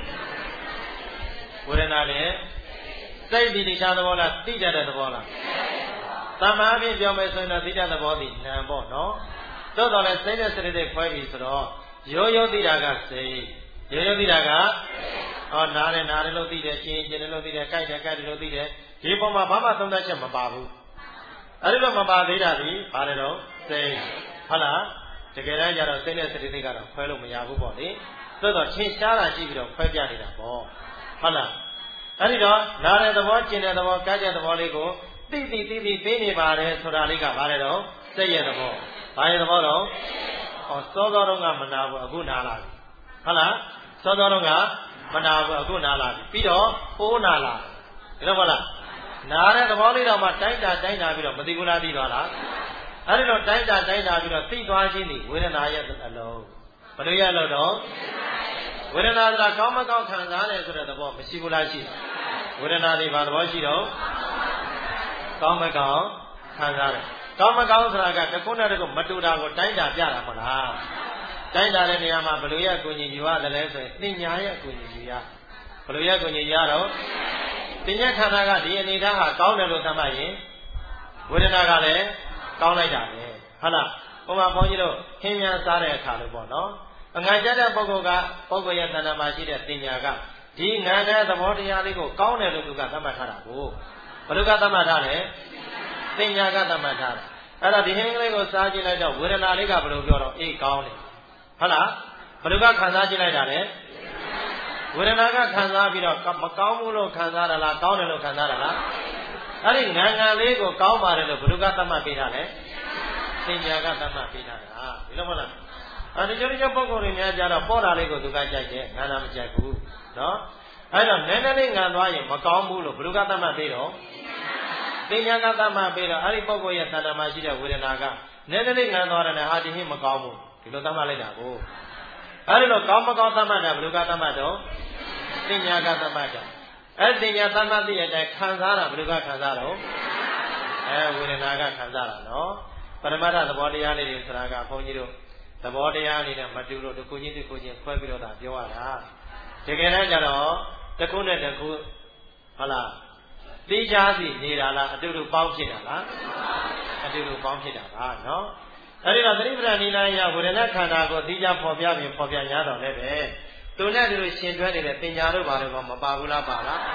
ဝေဒနာနဲ့စိတ်ဒီတရားသဘောလားသိတတ်တဲ့သဘောလားသမ္မာအဖြစ်ပြောမယ်ဆိုရင်တော့သိတတ်တဲ့သဘောဒီနာမ်ပေါ့နော်သို့တော်လည်းစိတ်နဲ့စိတ်တွေခွဲပြီဆိုတော့ရိုးရိုးသိတာကစိတ်ရိုးရိုးသိတာကဟောနားတယ်နားတယ်လို့သိတယ်ရှင်းရှင်းတယ်လို့သိတယ်ကြိုက်တယ်ကြိုက်တယ်လို့သိတယ်ဒီပုံမှာဘာမှသုံးသပ်ချက်မပါဘူးအဲ့ဒီလိုမပါသေးတာဒီဘာလဲတော့စိတ်ဟုတ်လားတကယ်တမ်းကျတော့စိတ်နဲ့စိတ်တွေကတော့ခွဲလို့မရဘူးပေါ့လေသို့တော့ချင်းရှားတာကြည့်ပြီးတော့ခွဲပြနေတာပေါ့ဟုတ်လားအဲ့ဒီတော့နားတဲ့သဘောကျင်တဲ့သဘောကြိုက်တဲ့သဘောလေးကိုသိသိသိသိသိနေပါတယ်ဆိုတာလေးကဘာလဲတော့စိတ်ရဲ့သဘောဘာရဲ့သဘောတော့ဩစောစောတော့ကမနာဘူးအခုနာလာပြီဟုတ်လားစောစောတော့ကမနာဘူးအခုနာလာပြီပြီးတော့ပိုးနာလာတယ်ဒါတော့မလားနာတဲ့သဘောလေးတော့မှတိုင်းတာတိုင်းတာပြီးတော့မသိဘူးလားသိသွားလားအဲ့ဒီတော့တိုင်းတာတိုင်းတာပြီးတော့သိသွားခြင်းဒီဝေဒနာရဲ့အလုံးဘယ်လိုရလို့တော့ဝေဒနာဆိုတာကောင်းမကောင်းခံစားတယ်ဆိုတဲ့သဘောမရှိဘူးလားရှိဝေဒနာတွေဘာသဘောရှိတော့ကောင်းမကောင်းခံစားတယ်ကောင်းမကောင်းဆိုတာကတစ်ခုနဲ့တစ်ခုမတူတာကိုတိုင်းတာပြတာမဟုတ်လားတိုင်းတာတဲ့နေရာမှာဘယ်လိုရအကူအညီယူရတယ်လဲဆိုရင်ပညာရဲ့အကူအညီယူရဘယ်လိုရအကူအညီယူရတော့ပညာခန္ဓာကဒီအနေထားဟာကောင်းတယ်လို့သတ်မှတ်ရင်ဝေဒနာကလည်းကောင်းလိုက်တာပဲဟုတ်လားဥပမာဘုန်းကြီးတို့ခင်းများစားတဲ့အခါလို့ပေါ့နော်အငံကြတဲ့ပုဂ္ဂိုလ်ကပုဂ္ဂိုလ်ရဲ့တဏ္ဍာမှာရှိတဲ့ပညာကဒီငံတဲ့သဘောတရားလေးကိုကောင်းတယ်လို့သူကသတ်မှတ်ထားတာကိုဘယ်လိုကသတ်မှတ်ထားလဲပညာကသတ်မှတ်ထားတာအဲ့တော့ဒီဟင်းကလေးကိုစားကြည့်လိုက်တော့ဝေဒနာလေးကဘယ်လိုပြောတော့အေးကောင်းတယ်ဟုတ်လားဘယ်လိုကခံစားကြည့်လိုက်တာလဲဝေဒနာကခံစားပြီးတော့မကောင်းဘူးလို့ခံစားရလားကောင်းတယ်လို့ခံစားရလားအဲ့ဒီငံငံလေးကိုကောင်းပါတယ်လို့ဘယ်လိုကသတ်မှတ်ပေးထားလဲပညာကသတ်မှတ်ပေးထားတာဒီလိုမဟုတ်လားအဲဒီကျိုးကျိုးပုဂ္ဂိုလ်တွေများကြတော့ပေါ်တာလေးကိုသူကကြိုက်တယ်ငံတာမကြိုက်ဘူးနော်အဲ့တော့နည်းနည်းလေးငံသွားရင်မကောင်းဘူးလို့ဘယ်လိုကသတ်မှတ်ပေးတော့ပညာကသတ်မှတ်ပေးတော့အဲ့ဒီပုဂ္ဂိုလ်ရဲ့တဏ္ဍာမှာရှိတဲ့ဝေဒနာကနည်းနည်းလေးငံသွားတယ်နဲ့ဟာဒီဟင်းမကောင်းဘူးဒီလိုသတ်မှတ်လိုက်တာကိုအဲ့ဒီလိုကောင်းမကောင်းသတ်မှတ်တာဘယ်လိုကသတ်မှတ်တော့ပညာကသတ်မှတ်တာအဲ့ဒီပညာသတ်မှတ်တဲ့အတိုင်းခံစားတာဘယ်လိုကခံစားတော့အဲဝေဒနာကခံစားတာနော်ပရမတ္ထသဘောတရားလေးတွေဆိုတာကဘုန်းကြီးတို့သဘောတရားအနေနဲ့မတူလို့တစ်ခုချင်းတစ်ခုချင်းခွဲပြီးတော့ဒါပြောရတာတကယ်တမ်းကျတော့တစ်ခုနဲ့တစ်ခုဟုတ်လားသိချာစီနေတာလားအတူတူပေါင်းဖြစ်တာလားအတူတူပေါင်းဖြစ်တာပါနော်အဲဒီတော့သတိပဋ္ဌာန်နိလယဝေဒနာခန္ဓာကိုသိချာဖော်ပြပြီးဖော်ပြရတော့လည်းပဲသူနဲ့တူရှင်တွဲနေတဲ့ပညာတို့ဘာလို့ကောမပါဘူးလားပါလား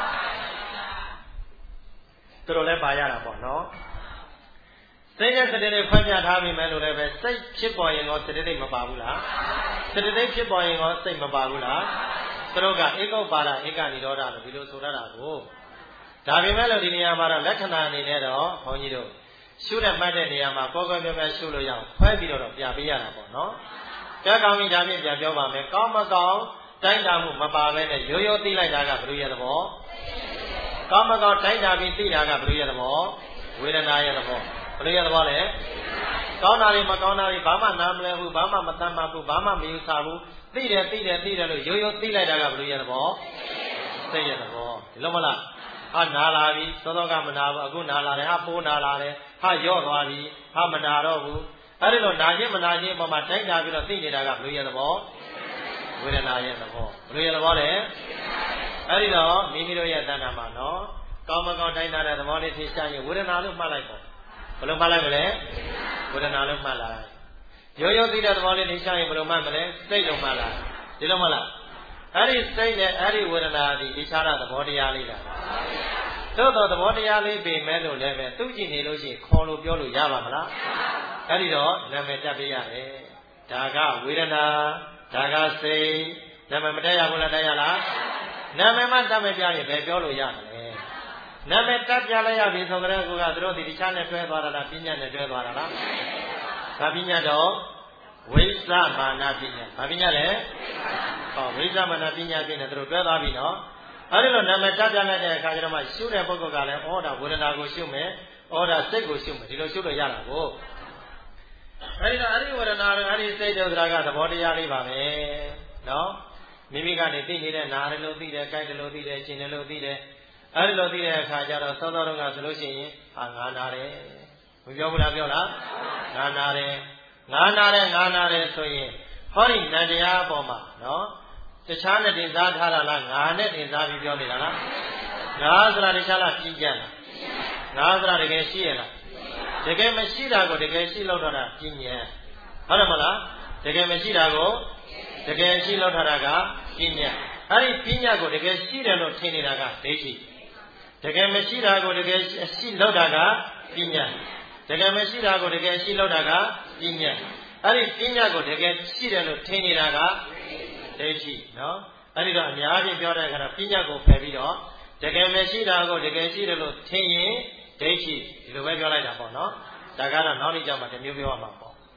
သူတို့လည်းပါရတာပေါ့နော်စိတ်နဲ့စတတိဖွင့်ပြထားပြီးမယ်လို့လည်းပဲစိတ်ဖြစ်ပေါ်ရင်တော့စတတိမပါဘူးလားစတတိဖြစ်ပေါ်ရင်တော့စိတ်မပါဘူးလားသူတို့ကဧကောပါဒဧကနိရောဓလို့ဒီလိုဆိုရတာကိုဒါပေမဲ့လို့ဒီနေရာမှာတော့လက္ခဏာအနေနဲ့တော့ဘုန်းကြီးတို့ရှုတဲ့မှတ်တဲ့နေရာမှာကောကောပြောပြောရှုလို့ရအောင်ခွဲပြီးတော့ပြပေးရတာပေါ့နော်ကြကောင်းပြီဒါဖြင့်ပြန်ပြောပါမယ်ကောင်းမကောင်းတိုင်းတာမှုမပါဘဲနဲ့ရိုးရိုးသိလိုက်တာကဘယ်လိုရသဘောကောင်းမကောင်းတိုင်းတာပြီးသိတာကဘယ်လိုရသဘောဝေဒနာရသဘောဘယ်လိုရသဘောလဲကောင်းတာတွေမကောင်းတာတွေဘာမှနားမလဲဘူးဘာမှမတတ်မှဘူးဘာမှမယူဆဘူးသိတယ်သိတယ်သိတယ်လို့ရိုးရိုးသိလိုက်တာကဘယ်လိုရသဘောသိရသဘောဒီလိုမလားဟာနာလာပြီသောသောကမနာဘူးအခုနာလာတယ်ဟာပိုးနာလာတယ်ဟာရော့သွားပြီဟာမနာတော့ဘူးအဲ့ဒီလိုနာခြင်းမနာခြင်းအပေါ်မှာတိုင်းတာပြီးတော့သိနေတာကဘယ်လိုရသဘောဝေဒနာရဲ့သဘောဘယ်လိုရသဘောလဲအဲ့ဒီတော့မိမိတို့ရဲ့တဏ္ဍာမှာနော်ကောင်းမကောင်းတိုင်းတာတဲ့သဘောလေးသိချရင်ဝေဒနာလို့မှတ်လိုက်ပေါ့ဘယ်လိုမှတ်လိုက်မလဲဝေဒနာလို့မှတ်လိုက်ရိုးရိုးသိတဲ့သဘောလေးသိချရင်ဘယ်လိုမှတ်မလဲစိတ်လို့မှတ်လိုက်ဒီလိုမလားအဲ့ဒီစိတ်နဲ့အဲ့ဒီဝေဒနာဒီသိချတာသဘောတရားလေးလားသို့တော်သဘောတရားလေးပေမဲ့လို့လည်းပဲသူကြည့်နေလို့ရှိရင်ခေါ်လို့ပြောလို့ရပါမလားအဲ့ဒီတော့နာမည်တက်ပေးရတယ်ဒါကဝေဒနာဒါကစိတ်နာမည်မတက်ရဘူးလားတက်ရလားနာမည်မှတက်မပြရင်ဘယ်ပြောလို့ရမလဲနာမည်တက်ပြလိုက်ရပြီဆိုကြတဲ့ကောကသူတို့ဒီတခြားနဲ့တွဲသွားတာလားပညာနဲ့တွဲသွားတာလားဒါပညာတော့ဝိသမာနပညာဘာပညာလဲဟောဝိသမာနပညာဖြင့်လည်းသူတို့တွဲသွားပြီနော်အဲဒီလိုနာမည်တက်ပြလိုက်တဲ့အခါကျတော့မှရှုတဲ့ပုဂ္ဂိုလ်ကလည်းဩဒါဝေဒနာကိုရှုမယ်ဩဒါစိတ်ကိုရှုမယ်ဒီလိုရှုလို့ရတာကိုအဲဒီတော့အဲဒီဝေဒနာတို့အဲဒီစိတ်တို့ဆိုတာကသဘောတရားလေးပါပဲနော်မိမိကနေသိနေတဲ့နာတယ်လို့သိတယ်ကြိုက်တယ်လို့သိတယ်ရှင်တယ်လို့သိတယ်အဲဒီလိုသိတဲ့အခါကျတော့သောသောတော့ကဆိုလို့ရှိရင်ဟာငါနာတယ်မပြောဘူးလားပြောလားငါနာတယ်ငါနာတယ်ငါနာတယ်ဆိုရင်ဟောဒီနန္တရားအပေါ်မှာနော်တခြားနဲ့တင်စားထားတာလားငါနဲ့တင်စားပြီးပြောနေတာလားငါဆိုတာတခြားလားပြင်းကြလားငါဆိုတာတကယ်ရှိရလားတကယ်မရှိတာကိုတကယ်ရှိလို့တော့တာပြင်းညံဟုတ်တယ်မလားတကယ်မရှိတာကိုတကယ်ရှိလို့ထားတာကပြင်းညံအဲ့ဒီပြင်းညံကိုတကယ်ရှိတယ်လို့ထင်နေတာကဒိဋ္ဌိတကယ်မရှိတာကိုတကယ်ရှိလို့တာကပြင်းညံတကယ်မရှိတာကိုတကယ်ရှိလို့တာကပြင်းညံအဲ့ဒီပြင်းညံကိုတကယ်ရှိတယ်လို့ထင်နေတာကဒိဋ္ဌိနော်အဲ့ဒီတော့အများကြီးပြောတဲ့အခါတော့ပြညာကိုဖယ်ပြီးတော့တကယ်မရှိတာကိုတကယ်ရှိတယ်လို့ထင်ရင်ဒိဋ္ဌိဒီလိုပဲပြောလိုက်တာပေါ့နော်ဒါကတော့နောက်နေ့ကျမှတမျိုးပြောရမှာပေါ့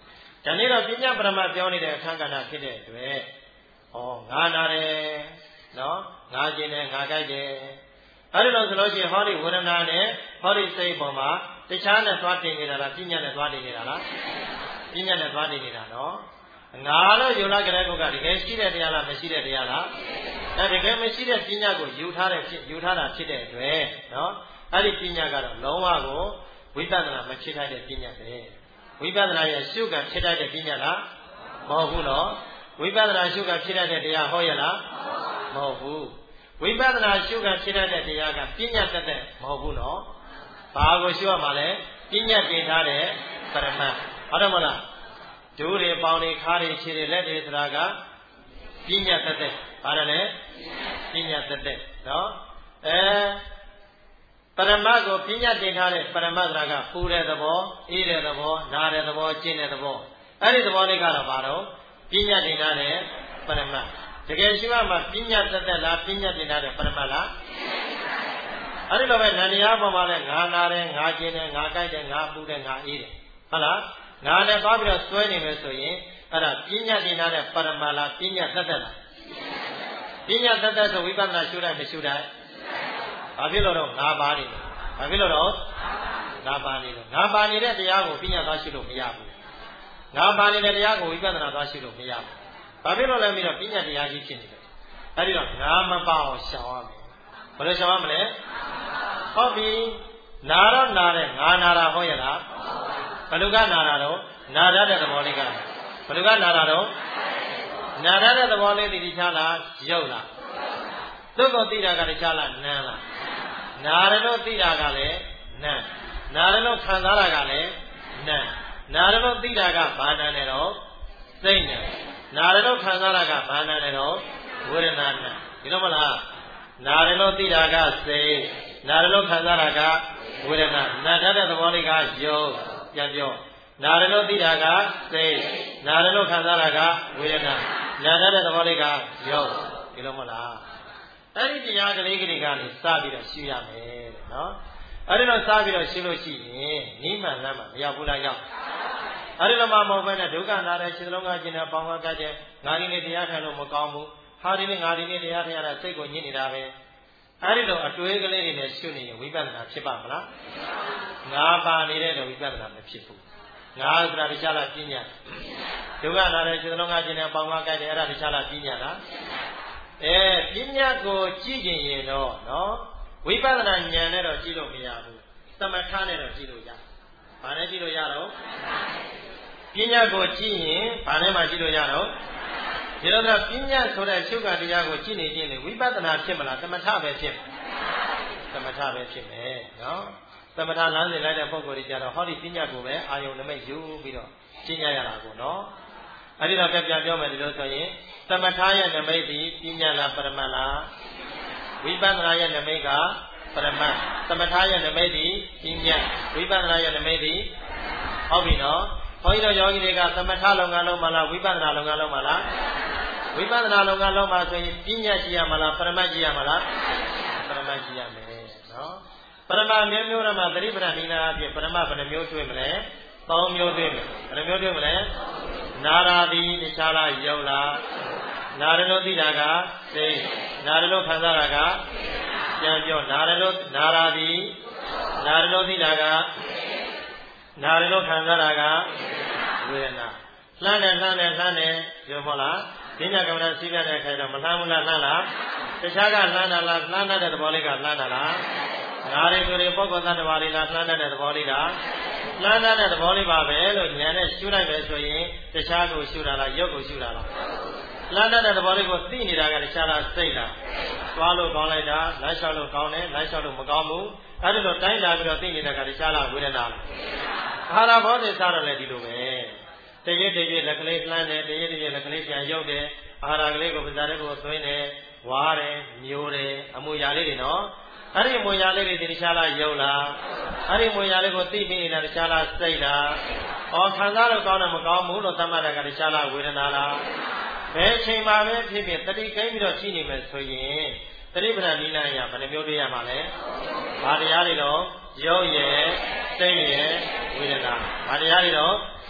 ဒါနေ့တော့ပညာပရမတ်ပြောနေတဲ့အခန်းကဏ္ဍဖြစ်တဲ့အတွက်ဩငါနာတယ်နော်ငါကျင်တယ်ငါကြိုက်တယ်အဲ့ဒါလို့ဆိုလို့ရှိရင်ဟောဒီဝေဒနာနဲ့ဟောဒီစိတ်ပေါ်မှာတခြားနဲ့သွားတင်နေတာလားပညာနဲ့သွားတင်နေတာလားပညာနဲ့သွားတင်နေတာနော်ငါတော့ယူလာကြတဲ့ကောကတကယ်ရှိတဲ့တရားလားမရှိတဲ့တရားလားအဲတကယ်မရှိတဲ့ပညာကိုယူထားတဲ့ဖြစ်ယူထားတာဖြစ်တဲ့အတွက်နော်အဲ့ဒီပညာကတော့လုံးဝကိုဝိပဿနာမဖြစ်ထိုက်တဲ့ပညာပဲဝိပဿနာရဲ့ရှုကဖြစ်ထိုက်တဲ့ပညာလားမဟုတ်ဘူးနော်ဝိပဿနာရှုကဖြစ်ထိုက်တဲ့တရားဟောရလားမဟုတ်ဘူးဝိပဿနာရှုကဖြစ်ထိုက်တဲ့တရားကပညာတတ်တဲ့မဟုတ်ဘူးနော်ဘာကိုရှုရမှာလဲပညာတင်ထားတဲ့ပရမတ်ဟုတ်တယ်မလားဒူးတွေပေါင်းတွေခါးတွေခြေတွေလက်တွေဆိုတာကပညာတတ်တဲ့ဘာလဲပညာတတ်တဲ့နော်အဲပရမတ်ကိုပညာတင်ထားတဲ့ပရမတ်ဆိုတာကပူတဲ့သဘောအေးတဲ့သဘောနားတဲ့သဘောကျင့်တဲ့သဘောအဲ့ဒီသဘောလေးကတော့ဘာတော့ပညာတင်ထားတဲ့ပရမတ်တကယ်ရှိမှမှာပညာတတ်တဲ့လားပညာတင်ထားတဲ့ပရမတ်လားအဲ့ဒီလိုပဲနန္တရားပေါ်မှာလည်းငါနာတယ်ငါကျင်တယ်ငါကြိုက်တယ်ငါပူတယ်ငါအေးတယ်ဟုတ်လားငါနဲ့သွားပြီးတော့စွဲနေမယ်ဆိုရင်အဲ့ဒါပညာတင်ထားတဲ့ပရမတ်လားပညာတတ်တဲ့လားပညာတတ်တဲ့ဆိုဝိပဿနာရှုလိုက်မရှုလိုက်ဘာဖြစ်လို့တော့ငါပါနေလဲဘာဖြစ်လို့တော့ငါပါနေလို့ငါပါနေတဲ့တရားကိုပညာသွားရှုလို့မရဘူးငါပါနေတဲ့တရားကိုဝိပဿနာသွားရှုလို့မရဘူးဘာဖြစ်လို့လဲပြီးတော့ပညာတရားကြီးဖြစ်နေတယ်အဲ့ဒီတော့ငါမပါအောင်ရှောင်ရမယ်ဘယ်လိုရှောင်ရမလဲဟုတ်ပြီနာတော့နာတယ်ငါနာတာဟောရလားဘယ်လိုကနာတာတော့နာရတဲ့သဘောလေးကဘယ်လိုကနာတာတော့နာရတဲ့သဘောလေးဒီချလားရုပ်လားသုတ်ကိုသိတာကတခြားလားနာလားနာရလို့သိတာကလည်းနာနာရလို့ခံစားတာကလည်းနာနာရလို့သိတာကဘာနာနဲ့တော့စိတ်နဲ့နာရလို့ခံစားတာကဘာနာနဲ့တော့ဝေဒနာနဲ့ဒီလိုမလားနာရလို့သိတာကစိတ်နာရလို့ခံစားတာကဝေဒနာနာတတ်တဲ့သဘောလေးကယုတ်ပြန်ပြောနာရလို့သိတာကစိတ်နာရလို့ခံစားတာကဝေဒနာနာတတ်တဲ့သဘောလေးကယုတ်ဒီလိုမလားအဲ့ဒီတရားကလေးကလေးကနေစပြီးတော့ရှင်းရမယ်တဲ့နော်အဲ့ဒီတော့စပြီးတော့ရှင်းလို့ရှိရင်နိမန်လမ်းမှာမရောက်ဘူးလားရောက်အဲ့ဒီလိုမှမဟုတ်ဘဲနဲ့ဒုက္ခနာတဲ့ခြေလုံးကကျင်တဲ့ပေါင်းကကတဲ့ငါဒီနေ့တရားထိုင်လို့မကောင်းဘူးဟာဒီနေ့ငါဒီနေ့တရားထိုင်ရတာစိတ်ကိုညစ်နေတာပဲအဲ့ဒီလိုအတွေးကလေးတွေနဲ့ရှုနေရင်ဝိပဿနာဖြစ်ပါမလားငါပါနေတဲ့တော့ဝိပဿနာမဖြစ်ဘူးငါဆိုတာတခြားလားပညာဒုက္ခနာတဲ့ခြေလုံးကကျင်တဲ့ပေါင်းကကတဲ့အဲ့ဒါတခြားလားပညာလားအဲပညာကိုကြည့်ရင်ရင်တော့နော်ဝိပဿနာဉာဏ်နဲ့တော့ကြည့်လို့မရဘူးသမထနဲ့တော့ကြည့်လို့ရဘာနဲ့ကြည့်လို့ရတော့ပညာကိုကြည့်ရင်ဘာနဲ့မှကြည့်လို့ရတော့ဒီလိုကပညာဆိုတဲ့ရှုခါတရားကိုကြည့်နေခြင်းလေဝိပဿနာဖြစ်မလားသမထပဲဖြစ်သမထပဲဖြစ်မယ်နော်သမထလမ်းစဉ်လိုက်တဲ့ပုဂ္ဂိုလ်တွေကြတော့ဟောဒီပညာကိုပဲအာယုံနမိတ်ယူပြီးတော့ကျင့်ကြရတာကိုနော်အဲ့ဒီတော့ပြပြပြောမယ်ဒီလိုဆိုရင်သမထရဲ့နမိတ်ဒီပညာလားပရမတ်လားဝိပဿနာရဲ့နမိတ်ကပရမတ်သမထရဲ့နမိတ်ဒီပညာဝိပဿနာရဲ့နမိတ်ဒီဟုတ်ပြီနော်ဘုန်းကြီးတို့ယောဂီတွေကသမထလုံငန်းလုံးမလားဝိပဿနာလုံငန်းလုံးမလားဝိပဿနာလုံငန်းလုံးမှာဆိုရင်ပညာကြည့်ရမလားပရမတ်ကြည့်ရမလားပရမတ်ကြည့်ရမယ်နော်ပရမတ်မျိုးမျိုးတော့မှသတိပဋ္ဌာန်နိနာအဖြစ်ပရမတ်ဘယ်နှမျိုးတွေ့မလဲသုံးမျိုးတွေ့မယ်ဘယ်နှမျိုးတွေ့မလဲနာရာတိတခြားလားယုတ်လားနာရလို့သိတာကစိတ်နာရလို့ခံစားတာကပြန်ပြောနာရလို့နာရာတိနာရလို့သိတာကနာရလို့ခံစားတာကဝေဒနာလှမ်းတယ်လှမ်းတယ်လှမ်းတယ်ပြောမလားဒီညကမ္ဘာစီးပြတဲ့ခိုင်တော့မလှမ်းဘူးလားလှမ်းလားတခြားကလှမ်းတာလားလှမ်းတဲ့သဘောလေးကလှမ်းတာလားငါတွေဆိုရင်ပုဂ္ဂိုလ်သတ္တဝါတွေလားလှမ်းတဲ့သဘောလေးလားလှမ်းတဲ့သဘောလေးပါပဲလို့ဉာဏ်နဲ့ရှုလိုက်ပဲဆိုရင်တခြားကိုရှုတာလားရုပ်ကိုရှုတာလားလှမ်းတဲ့သဘောလေးကိုသိနေတာကတခြားလားစိတ်လားသွားလို့ကောင်းလိုက်တာလမ်းလျှောက်လို့ကောင်းတယ်လမ်းလျှောက်လို့မကောင်းဘူးအဲ့ဒါလိုတိုင်းလာပြီးတော့သိနေတာကတခြားလားဝေဒနာလားအာဟာရဘောဓိစားတော့လည်းဒီလိုပဲတရစ်တရစ်လက်ကလေးလှမ်းတယ်တရစ်တရစ်လက်ကလေးပြန်ရုပ်တယ်အာဟာရကလေးကိုပဇာတဲ့ကိုသွင်းတယ်ဝါတယ်မျိုးတယ်အမူအရာလေးတွေနော်အဲ့ဒီအမူအရာလေးတွေတခြားလားယုတ်လားအဲ့ဒီအမူအရာလေးကိုသိပြီးနေတာတခြားလားစိတ်လားအော်ခံစားလို့ကောင်းတယ်မကောင်းဘူးလို့သတ်မှတ်တာကတခြားလားဝေဒနာလားဘယ်ချိန်မှာပဲဖြစ်ဖြစ်တတိကိန်းပြီးတော့ရှိနေမယ်ဆိုရင်တတိပဒနိလန်ရဘယ်နှမျိုးတွေ့ရမှာလဲဘာတရားတွေတော့ယုတ်ရဲ့စိတ်ရဲ့ဝေဒနာဘာတရားတွေတော့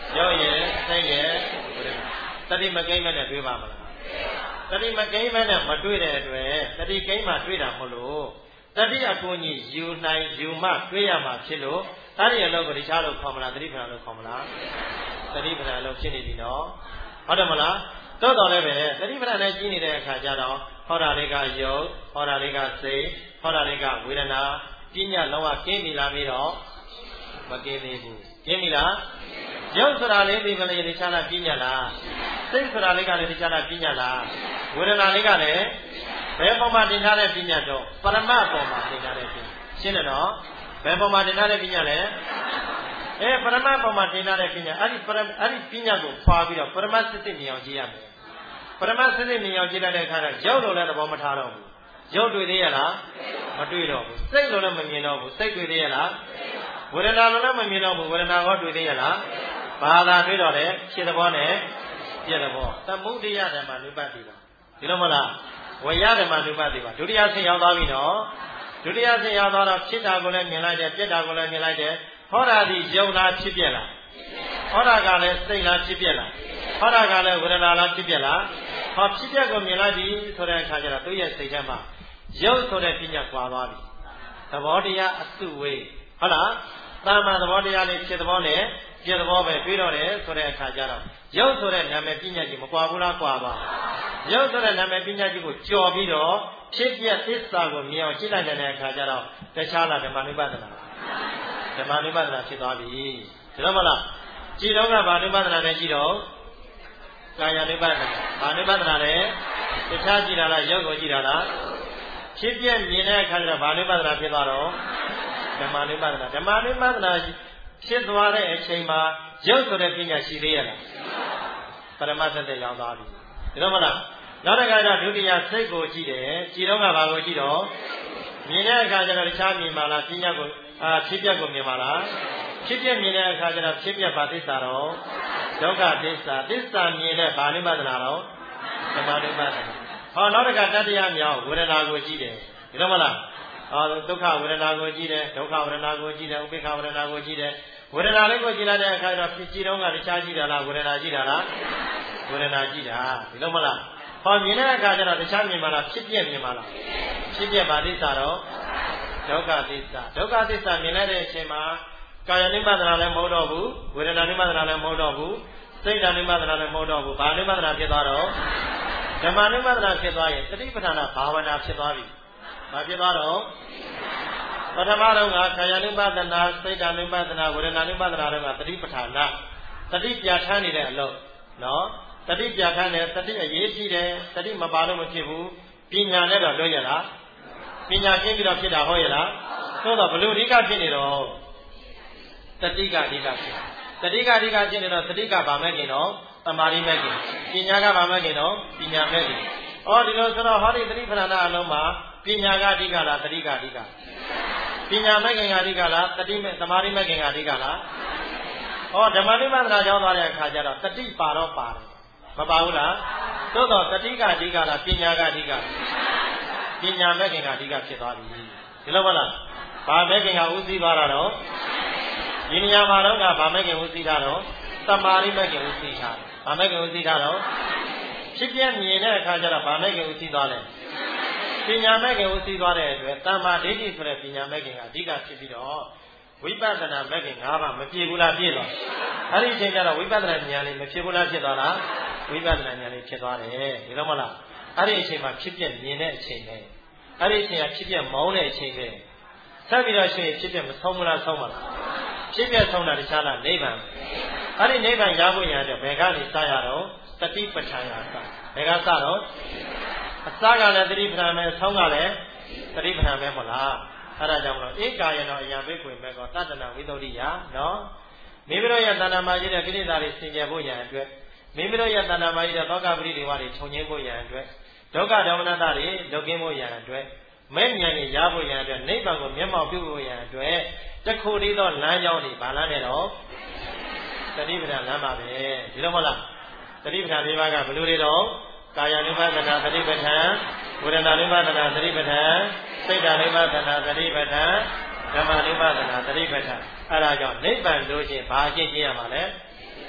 ရုပ်ရဲ့စိတ်ရဲ့ဝေဒနာတတိမကိမ့်မဲ့နဲ့တွေ့ပါမလားတတိမကိမ့်မဲ့နဲ့မတွေ့တဲ့အတွက်တတိကိမ့်မှတွေ့တာမဟုတ်လို့တတိအကူကြီးယူနိုင်ယူမှတွေ့ရမှာဖြစ်လို့အဲ့ဒီအလုပ်ကိုတခြားလို့ခေါ်မလားတတိပဌာန်လို့ခေါ်မလားတတိပဌာန်လို့ဖြစ်နေပြီနော်ဟုတ်တယ်မလားတော့တော်လည်းပဲတတိပဌာန်နဲ့ကြီးနေတဲ့အခါကျတော့ဟောတာလေးကယုတ်ဟောတာလေးကစိတ်ဟောတာလေးကဝေဒနာပညာလုံးဝကင်းပြီလားပြီးတော့မကင်းသေးဘူးကင်းပြီလားယုတ်ဆိုတာလေးဒီကလေးတခြားလားပညာလားစိတ်ဆိုတာလေးကလည်းတခြားလားပညာလားဝေဒနာလေးကလည်းဘယ်ပုံမှာတင်ထားတဲ့ပညာတော့ပရမတ်ပုံမှာတင်ထားတဲ့ပညာရှင်းတယ်နော်ဘယ်ပုံမှာတင်ထားတဲ့ပညာလဲအဲပရမတ်ပုံမှာတင်ထားတဲ့ပညာအဲ့ဒီပရအဲ့ဒီပညာကိုဖွာပြီးတော့ပရမတ်စစ်စစ်မြင်အောင်ကြည့်ရမယ်ပရမတ်စစ်စစ်မြင်အောင်ကြည့်လိုက်တဲ့အခါကျရုပ်လို့လည်းသဘောမထားတော့ဘူးရုပ်တွေ့သေးရလားမတွေ့တော့ဘူးစိတ်လို့လည်းမမြင်တော့ဘူးစိတ်တွေ့သေးရလားဝေဒနာလို့လည်းမမြင်တော့ဘူးဝေဒနာကောတွေ့သေးရလားဘာသာတွေ့တော့လဲဖြစ်သဘောနဲ့ပြည့်သဘောသမုဒိယဓမ္မနုပတိပါဒီလိုမလားဝရဓမ္မနုပတိပါဒုတိယဆင့်ရောက်သွားပြီနော်ဒုတိယဆင့်ရောက်သွားတော့ဖြစ်တာကိုလည်းမြင်လိုက်တယ်ပြက်တာကိုလည်းမြင်လိုက်တယ်ဟောတာဒီယုံလားဖြစ်ပြက်လားဟောတာကလည်းစိတ်လားဖြစ်ပြက်လားဟောတာကလည်းဝေဒနာလားဖြစ်ပြက်လားဟောဖြစ်ပြက်ကိုမြင်လိုက်ပြီဆိုတဲ့အခါကျတော့သူ့ရဲ့စိတ်ထဲမှာယုံဆိုတဲ့ပညာကွာသွားပြီသဘောတရားအစုဝေးဟုတ်လားတာမန်သဘောတရားလေးဖြစ်သဘောနဲ့ပြည့်သဘောပဲတွေ့တော့တယ်ဆိုတဲ့အခါကျတော့ရုပ်ဆိုတဲ့နာမည်ပညာကြီးမကွာဘူးလားကွာပါရုပ်ဆိုတဲ့နာမည်ပညာကြီးကိုကြော်ပြီးတော့ဖြစ်ပြသစ္စာကိုမြင်အောင်ကြည့်လိုက်တဲ့အခါကျတော့တခြားလားဓမ္မနုပဒနာဓမ္မနုပဒနာဖြစ်သွားပြီဒါတော့မလားကြည်တော့ကဘာနုပဒနာနဲ့ကြည်တော့ကာယနုပဒနာဘာနုပဒနာလဲတခြားကြည်တာလားရုပ်ကိုကြည်တာလားဖြစ်ပြမြင်တဲ့အခါကျတော့ဘာနုပဒနာဖြစ်သွားတော့ဓမ္မနုပဒနာဓမ္မနုပဒနာဖြစ်သွားတဲ့အချိန်မှာရုပ်ဆိုတဲ့ပညာရှိသေးရလားပရမတ်သက်ရောက်သွားပြီဒါတော့မလားနောက်တစ်ခါကျဒုတိယစိတ်ကိုကြည့်တယ်ကြည်တော့ကဘာကိုကြည့်တော့မြင်တဲ့အခါကျတော့တခြားမြင်ပါလားပညာကိုအာဖြစ်ပြကိုမြင်ပါလားဖြစ်ပြမြင်တဲ့အခါကျတော့ဖြစ်ပြပါသစ္စာတော့ဒုက္ခသစ္စာသစ္စာမြင်တဲ့ဘာနိမသနာတော့ဓမ္မနိမသနာဟောနောက်တစ်ခါတတိယမြောက်ဝေဒနာကိုကြည့်တယ်ဒါတော့မလားအာဒုက္ခဝေဒနာကိုကြည့်တယ်ဒုက္ခဝေဒနာကိုကြည့်တယ်ဥပိ္ပခဝေဒနာကိုကြည့်တယ်ဝေဒနာလေးကိုကြည့်လိုက်တဲ့အခါကျတော့ဖြစ်ကြည့်တော့ကတခြားကြည့်တာလားဝေဒနာကြည့်တာလားဝေဒနာကြည့်တာဒီလိုမလားဟောမြင်တဲ့အခါကျတော့တခြားမြင်ပါလားဖြစ်ပြမြင်ပါလားဖြစ်ပြပါသစ္စာတော့ဒုက္ခသစ္စာဒုက္ခသစ္စာမြင်လိုက်တဲ့အချိန်မှာကာယနိမသနာလည်းမဟုတ်တော့ဘူးဝေဒနာနိမသနာလည်းမဟုတ်တော့ဘူးစိတ်ဓာနိမသနာလည်းမဟုတ်တော့ဘူးဘာနိမသနာဖြစ်သွားတော့ဓမ္မနိမသနာဖြစ်သွားရင်တတိပဌာနာဘာဝနာဖြစ်သွားပြီဘာဖြစ်သွားတော့ပထမတော့ကကာယ ानु ပဒနာစိတ် ानु ပဒနာဝေဒနာ ानु ပဒနာတွေကတတိပဋ္ဌာနာတတိပြဋ္ဌာန်းနေတဲ့အလုပ်နော်တတိပြဋ္ဌာန်းတယ်တတိအရေးကြီးတယ်တတိမပါလို့မဖြစ်ဘူးပညာနဲ့တော့လွတ်ရလားပညာကျင်းပြီးတော့ဖြစ်တာဟုတ်ရလားသို့တော့ဘလို့အဓိကဖြစ်နေတော့တတိကအဓိကဖြစ်တတိကအဓိကဖြစ်နေတော့တတိကဘာမဲ့ခင်တော့သမာဓိမဲ့ခင်ပညာကဘာမဲ့ခင်တော့ပညာမဲ့ခင်အော်ဒီလိုဆိုတော့ဟောဒီတတိပဋ္ဌာနာအလုံးမှာပညာကအဓိကလားတတိကအဓိကပညာမဲ့ခင်ကအဓိကလားတတိမဲ့သမာဓိမဲ့ခင်ကအဓိကလားဟောဓမ္မနိမသနာကြောင်းသွားတဲ့အခါကျတော့တတိပါတော့ပါတယ်မပါဘူးလားသို့တော့တတိကအဓိကလားပညာကအဓိကပညာမဲ့ခင်ကအဓိကဖြစ်သွားပြီဒီလိုမလားဘာမဲ့ခင်ကဥသိသွားတာတော့ဒီနေရာမှာတော့ကဘာမဲ့ခင်ဥသိတာတော့သမာဓိမဲ့ခင်ဥသိတာဘာမဲ့ခင်ဥသိတာတော့ဖြစ်ပြမြင်တဲ့အခါကျတော့ဘာမဲ့ခင်ဥသိသွားလဲပညာမဲ့ခင်ဥသိသွားတဲ့အတွက်တမ္မာဒိဋ္ဌိဆိုတဲ့ပညာမဲ့ခင်ကအဓိကဖြစ်ပြီးတော့ဝိပဿနာမဲ့ခင်၅ပါးမပြည့်ဘူးလားပြည့်သွားအဲ့ဒီအချိန်ကျတော့ဝိပဿနာဉာဏ်လေးမဖြစ်ဘူးလားဖြစ်သွားလားဝိပဿနာဉာဏ်လေးဖြစ်သွားတယ်ဒီလိုမလားအဲ့ဒီအချိန်မှာဖြစ်ပြမြင်တဲ့အချိန်ပဲအဲ့ဒီအချိန်ကဖြစ်ပြမောင်းတဲ့အချိန်ပဲဆက်ပြီးတော့ရှင်ဖြစ်ပြမဆုံးမလားဆုံးမလားဖြစ်ပြဆုံးတာတခြားလားနိဗ္ဗာန်အဲ့ဒီနိဗ္ဗာန်ရဖို့ရတဲ့ဘယ်ကနေစရတော့တတိပဋ္ဌာန်ကစဘယ်ကစတော့အစကလည်းတတိပဋ္ဌာန်ပဲဆုံးကလည်းတတိပဋ္ဌာန်ပဲမဟုတ်လားအဲ့ဒါကြောင့်မလို့ဧကာယနောအယံဘိက္ခွေမေကောသတ္တနာဝိသုဒ္ဓိယနော်မိမိတို့ရဲ့တဏ္ဍာမှာရှိတဲ့ကိလေသာတွေဆင်ခြင်ဖို့ရန်အတွက်မိမိတို့ရဲ့တဏ္ဍာမှာရှိတဲ့သောကပရိဒေဝတွေခြုံငင်းဖို့ရန်အတွက်ဒုက္ခဒေါမနတတွေလွတ်ကင်းဖို့ရန်အတွက်မဲ့ဉာဏ်ကြီးရဖို့ရန်အတွက်နိဗ္ဗာန်ကိုမျက်မှောက်ပြုဖို့ရန်အတွက်တခုတည်းသောလမ်းကြောင်းတွေဗာလန်းနေတော့တတိပဋ္ဌာန်လမ်းပါပဲဒီလိုမဟုတ်လားတတိပဋ္ဌာန်၄ပါးကဘယ်လိုတွေတော့ကာယ ानु ပဒနာတတိပဋ္ဌာန်ဝေဒနာ ानु ပဒနာတတိပဋ္ဌာန်စိတ် ानु ပဒနာတတိပဋ္ဌာန်ဓမ္မ ानु ပဒနာတတိပဋ္ဌာန်အဲ့ဒါကြောင့်နိဗ္ဗာန်လို့ချင်းဘာအကျင့်ကျင့်ရမှာလဲတ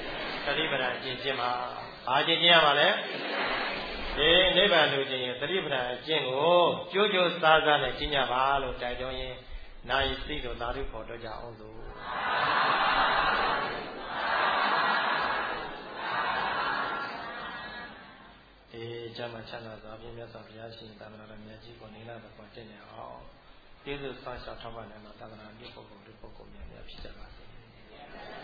သတိပဋ္ဌာန်အကျင့်ကျင့်ပါဘာကျင့်ကျင့်ရမှာလဲဒီနိဗ္ဗာန်လိုချင်ရင်သတိပဋ္ဌာန်အကျင့်ကိုကြိုးကြိုးစားစားနဲ့ကျင့်ကြပါလို့တိုက်တွန်းရင်းနာယီသိတို့သာဓုခေါ်တော့ကြအောင်သို့အေးကျမ်းမှာချမ်းသာစွာပြည့်မြတ်စွာဘုရားရှင်သာသနာတော်မြတ်ကြီးကိုနေလာတော့တင့်နေအောင်ကျေးဇူးဆောင်ရှောက်ထောက်ပံ့နေမှာသာသနာ့ပြုပုဂ္ဂိုလ်တို့ပုဂ္ဂိုလ်များများဖြစ်ကြပါစေ